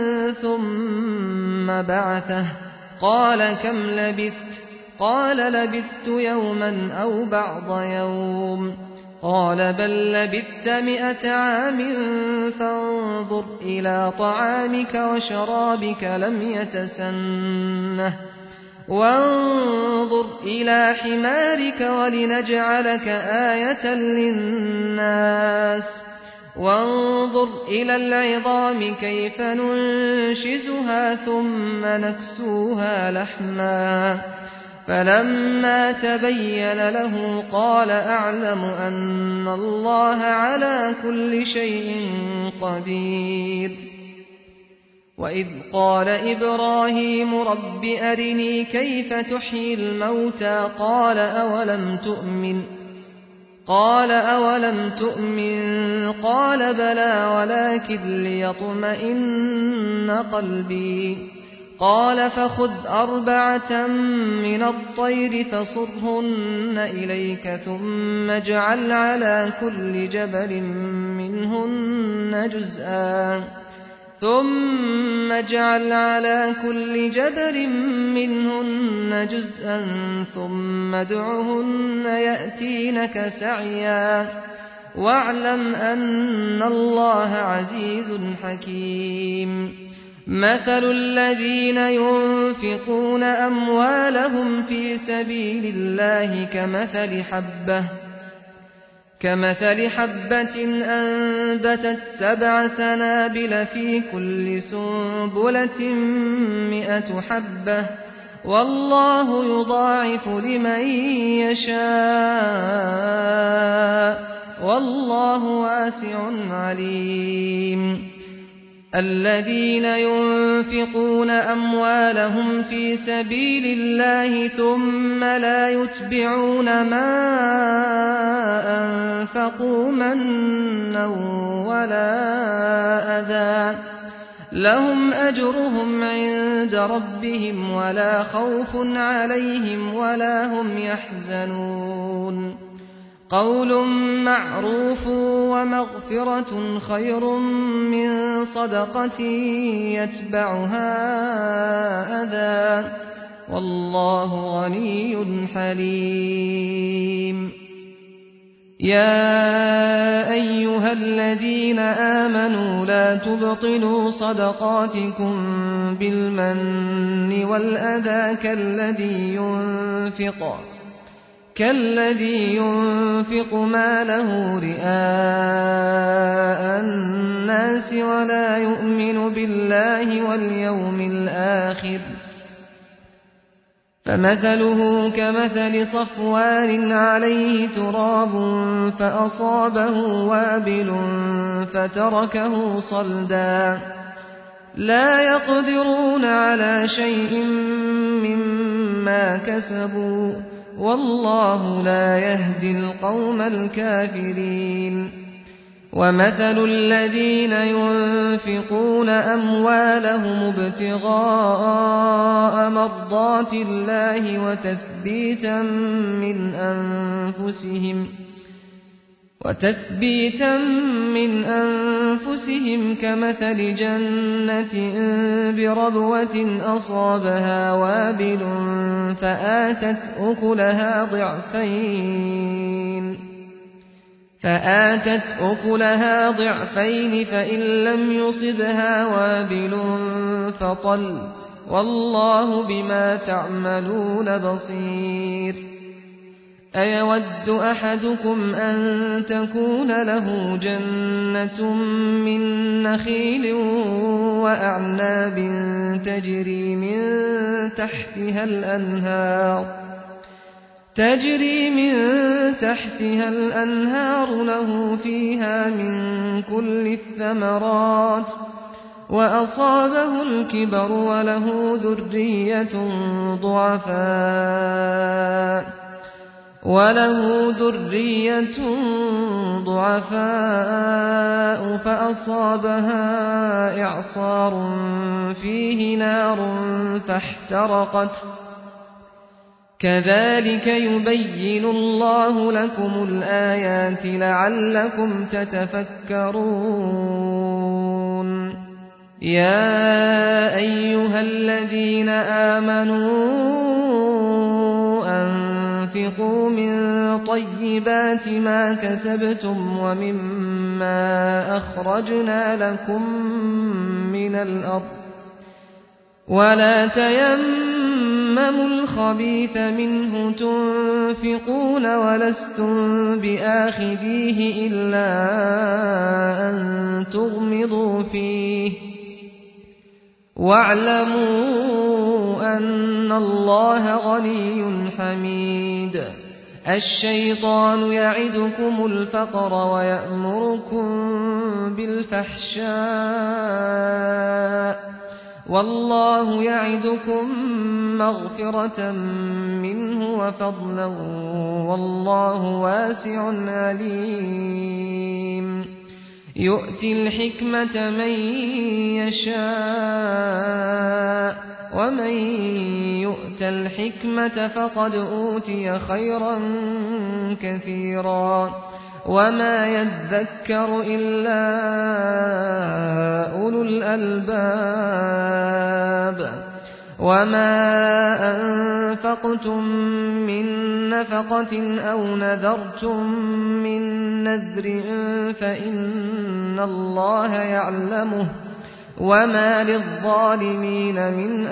ثم بعثه قال كم لبثت قال لبثت يوما أو بعض يوم قال بل لبثت مئة عام فانظر إلى طعامك وشرابك لم يتسنه وانظر إلى حمارك ولنجعلك آية للناس وانظر إلى العظام كيف ننشزها ثم نكسوها لحما فلما تبين له قال أعلم أن الله على كل شيء قدير وإذ قال إبراهيم رب أرني كيف تحيي الموتى قال أولم تؤمن قال أولم تؤمن قال بلى ولكن ليطمئن قلبي قال فخذ أربعة من الطير فصرهن إليك ثم اجعل على كل جبل منهن جزءا ثم اجعل على كل جبل منهن جزءا ثم ادعهن يأتينك سعيا واعلم أن الله عزيز حكيم مثل الذين ينفقون أموالهم في سبيل الله كمثل حبة كمثل حبة أنبتت سبع سنابل في كل سنبلة مئة حبة والله يضاعف لمن يشاء والله واسع عليم الذين ينفقون أموالهم في سبيل الله ثم لا يتبعون ما أنفقوا منا ولا أذى لهم أجرهم عند ربهم ولا خوف عليهم ولا هم يحزنون قول معروف ومغفرة خير من صدقة يتبعها أذى والله غني حليم يا أيها الذين آمنوا لا تبطلوا صدقاتكم بالمن والأذى كالذي ينفق كالذي ينفق ماله رئاء الناس ولا يؤمن بالله واليوم الآخر فمثله كمثل صفوان عليه تراب فأصابه وابل فتركه صلدا لا يقدرون على شيء مما كسبوا والله لا يهدي القوم الكافرين ومثل الذين ينفقون أموالهم ابتغاء مرضات الله وتثبيتا من أنفسهم وتثبيتا من أنفسهم كمثل جنة بربوة أصابها وابل فآتت أكلها ضعفين فآتت أكلها ضعفين فإن لم يصبها وابل فطل والله بما تعملون بصير أيود أحدكم أن تكون له جنة من نخيل وأعناب تجري من تحتها الأنهار تجري من تحتها الأنهار له فيها من كل الثمرات وأصابه الكبر وله ذرية ضعفاء وله ذرية ضعفاء فأصابها إعصار فيه نار فاحترقت كذلك يبين الله لكم الآيات لعلكم تتفكرون يا أيها الذين آمنوا أنفقوا من طيبات ما كسبتم ومما أخرجنا لكم من الأرض ولا تيمموا الخبيث منه تنفقون ولستم بآخذيه إلا أن تغمضوا فيه واعلموا أن الله غني حميد الشيطان يعدكم الفقر ويأمركم بالفحشاء والله يعدكم مغفرة منه وفضلا والله واسع عليم يؤتي الحكمة من يشاء ومن يؤت الحكمة فقد أوتي خيرا كثيرا وما يذكر إلا أولو الألباب وما أنفقتم من نفقة أو نذرتم من نذر فإن الله يعلمه وما للظالمين من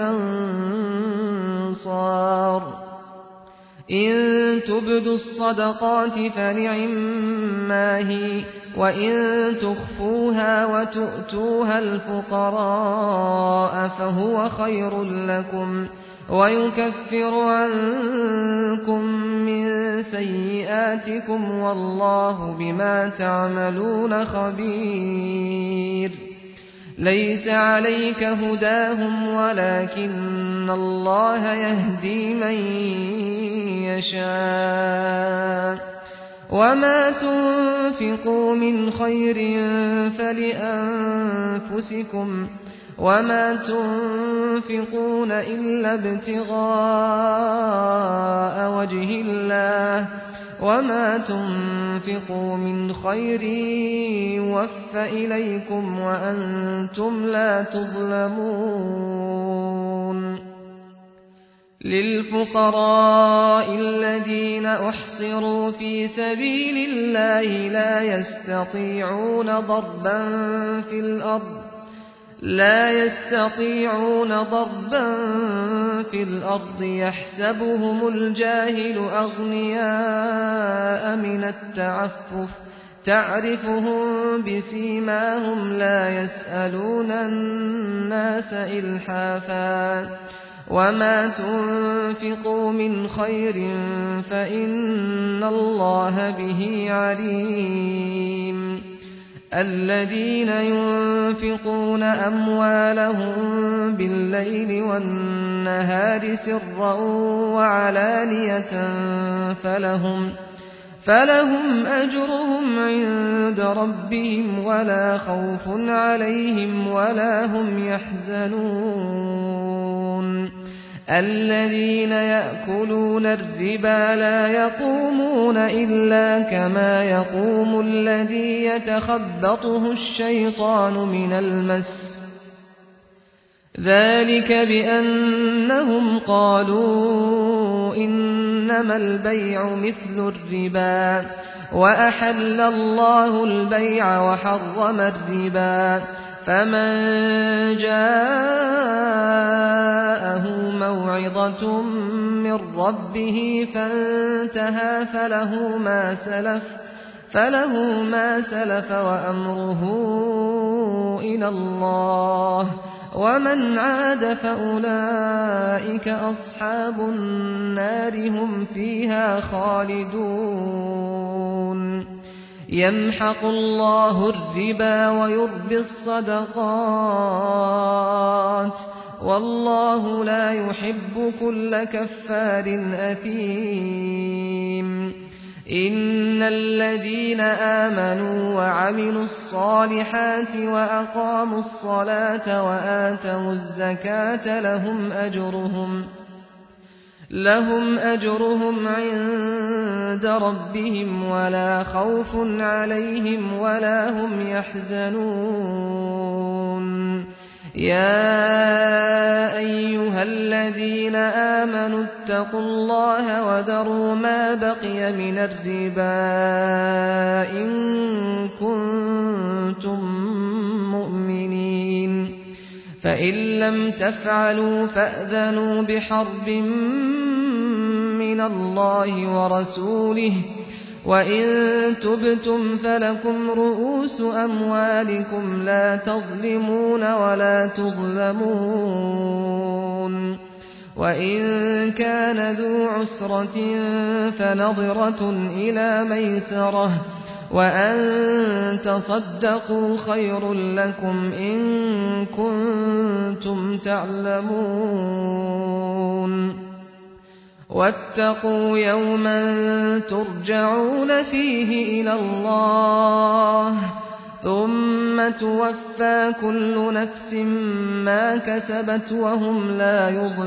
أنصار إن تبدوا الصدقات فنعما هي وإن تخفوها وتؤتوها الفقراء فهو خير لكم ويكفر عنكم من سيئاتكم والله بما تعملون خبير ليس عليك هداهم ولكن الله يهدي من يشاء وما تنفقوا من خير فلأنفسكم وما تنفقون إلا ابتغاء وجه الله وما تنفقوا من خير يوف إليكم وأنتم لا تظلمون للفقراء الذين أحصروا في سبيل الله لا يستطيعون ضربا في الأرض لا يستطيعون ضربا في الأرض يحسبهم الجاهل أغنياء من التعفف تعرفهم بسيماهم لا يسألون الناس إلحافا وما تنفقوا من خير فإن الله به عليم الذين ينفقون أموالهم بالليل والنهار سرا وعلانية فلهم فلهم أجرهم عند ربهم ولا خوف عليهم ولا هم يحزنون الذين يأكلون الربا لا يقومون إلا كما يقوم الذي يتخبطه الشيطان من المس ذلك بأنهم قالوا إنما البيع مثل الربا وأحل الله البيع وحرم الربا فمن جاءه موعظة من ربه فانتهى فله ما سلف فله ما سلف وأمره إلى الله ومن عاد فأولئك أصحاب النار هم فيها خالدون يمحق الله الربا ويربي الصدقات والله لا يحب كل كفار أثيم إن الذين آمنوا وعملوا الصالحات وأقاموا الصلاة وآتوا الزكاة لهم أجرهم لهم أجرهم عند ربهم ولا خوف عليهم ولا هم يحزنون يا أيها الذين آمنوا اتقوا الله وذروا ما بقي من الربا إن كنتم مؤمنين فإن لم تفعلوا فأذنوا بحرب من الله ورسوله وإن تبتم فلكم رؤوس أموالكم لا تظلمون ولا تظلمون وإن كان ذو عسرة فنظرة إلى ميسرة وأن تصدقوا خير لكم إن كنتم تعلمون واتقوا يوما ترجعون فيه إلى الله ثم توفى كل نفس ما كسبت وهم لا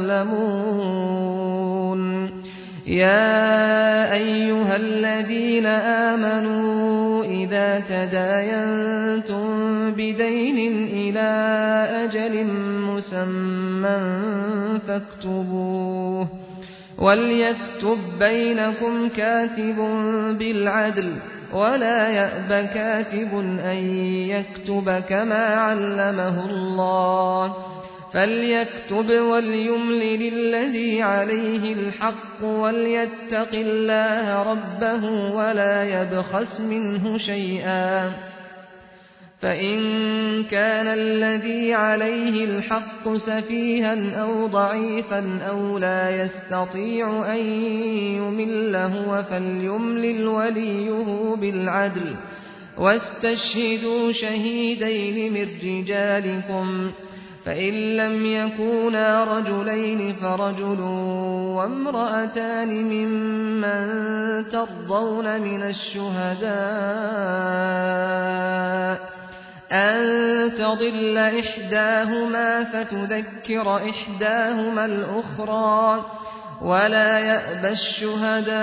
يظلمون يا أيها الذين آمنوا إذا تداينتم بدين إلى أجل مسمى فاكتبوه وليكتب بينكم كاتب بالعدل ولا يأب كاتب أن يكتب كما علمه الله فليكتب وليملل الذي عليه الحق وليتق الله ربه ولا يبخس منه شيئا فإن كان الذي عليه الحق سفيها أو ضعيفا أو لا يستطيع أن يمل هو فليملل وليه بالعدل واستشهدوا شهيدين من رجالكم فإن لم يكونا رجلين فرجل وامرأتان ممن ترضون من الشهداء أن تضل إحداهما فتذكر إحداهما الأخرى ولا يأبى الشهداء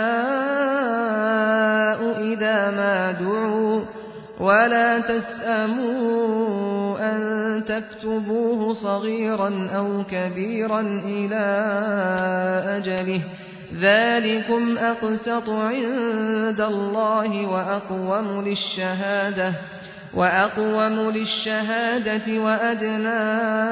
إذا ما دعوا ولا تسأموا أن تكتبوه صغيرا أو كبيرا إلى أجله ذلكم أقسط عند الله وأقوم للشهادة وأقوم للشهادة وأدنى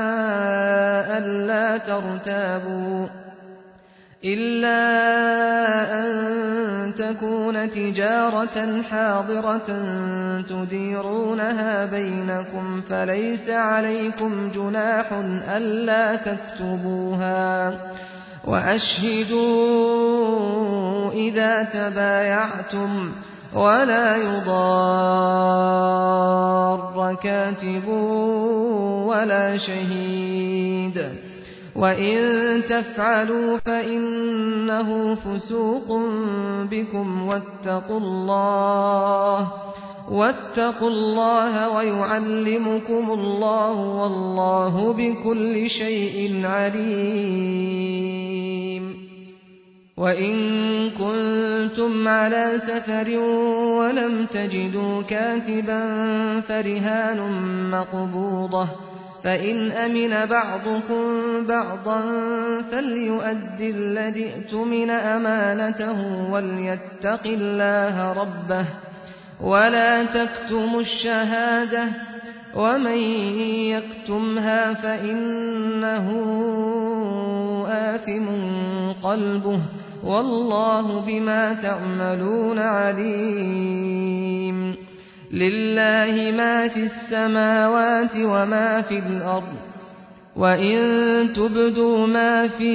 ألا ترتابوا إلا أن تكون تجارة حاضرة تديرونها بينكم فليس عليكم جناح ألا تكتبوها وأشهدوا إذا تبايعتم ولا يضار كاتب ولا شهيد وإن تفعلوا فإنه فسوق بكم واتقوا الله واتقوا الله ويعلمكم الله والله بكل شيء عليم وإن كنتم على سفر ولم تجدوا كاتبا فرهان مقبوضة فإن أمن بعضكم بعضا فليؤدي الذي اؤتمن أمانته وليتق الله ربه ولا تكتموا الشهادة ومن يكتمها فإنه آثم قلبه والله بما تعملون عليم لله ما في السماوات وما في الأرض وإن تبدوا ما في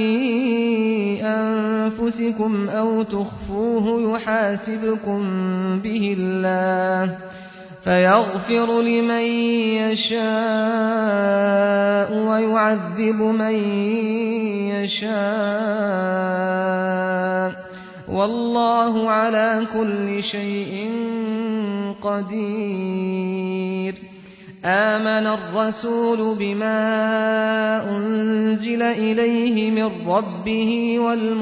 أنفسكم أو تخفوه يحاسبكم به الله فيغفر لمن يشاء ويعذب من يشاء والله على كل شيء قدير آمن الرسول بما أنزل إليه من ربه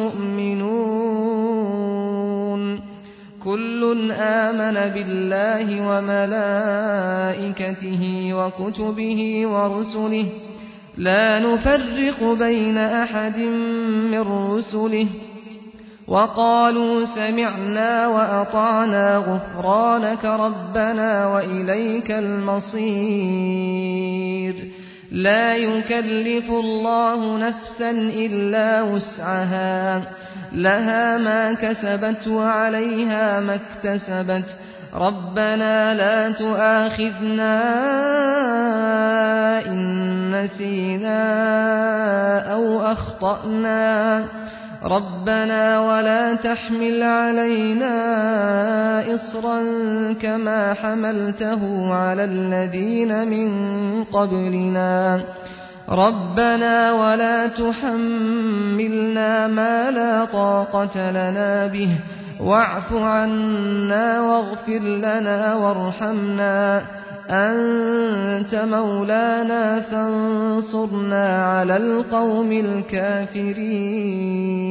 والمؤمنون كل آمن بالله وملائكته وكتبه ورسله لا نفرق بين أحد من رسله وقالوا سمعنا وأطعنا غفرانك ربنا وإليك المصير لا يكلف الله نفسا إلا وسعها لها ما كسبت وعليها ما اكتسبت ربنا لا تؤاخذنا إن نسينا أو أخطأنا ربنا ولا تحمل علينا إصرا كما حملته على الذين من قبلنا ربنا ولا تحملنا ما لا طاقة لنا به واعف عنا واغفر لنا وارحمنا أنت مولانا فانصرنا على القوم الكافرين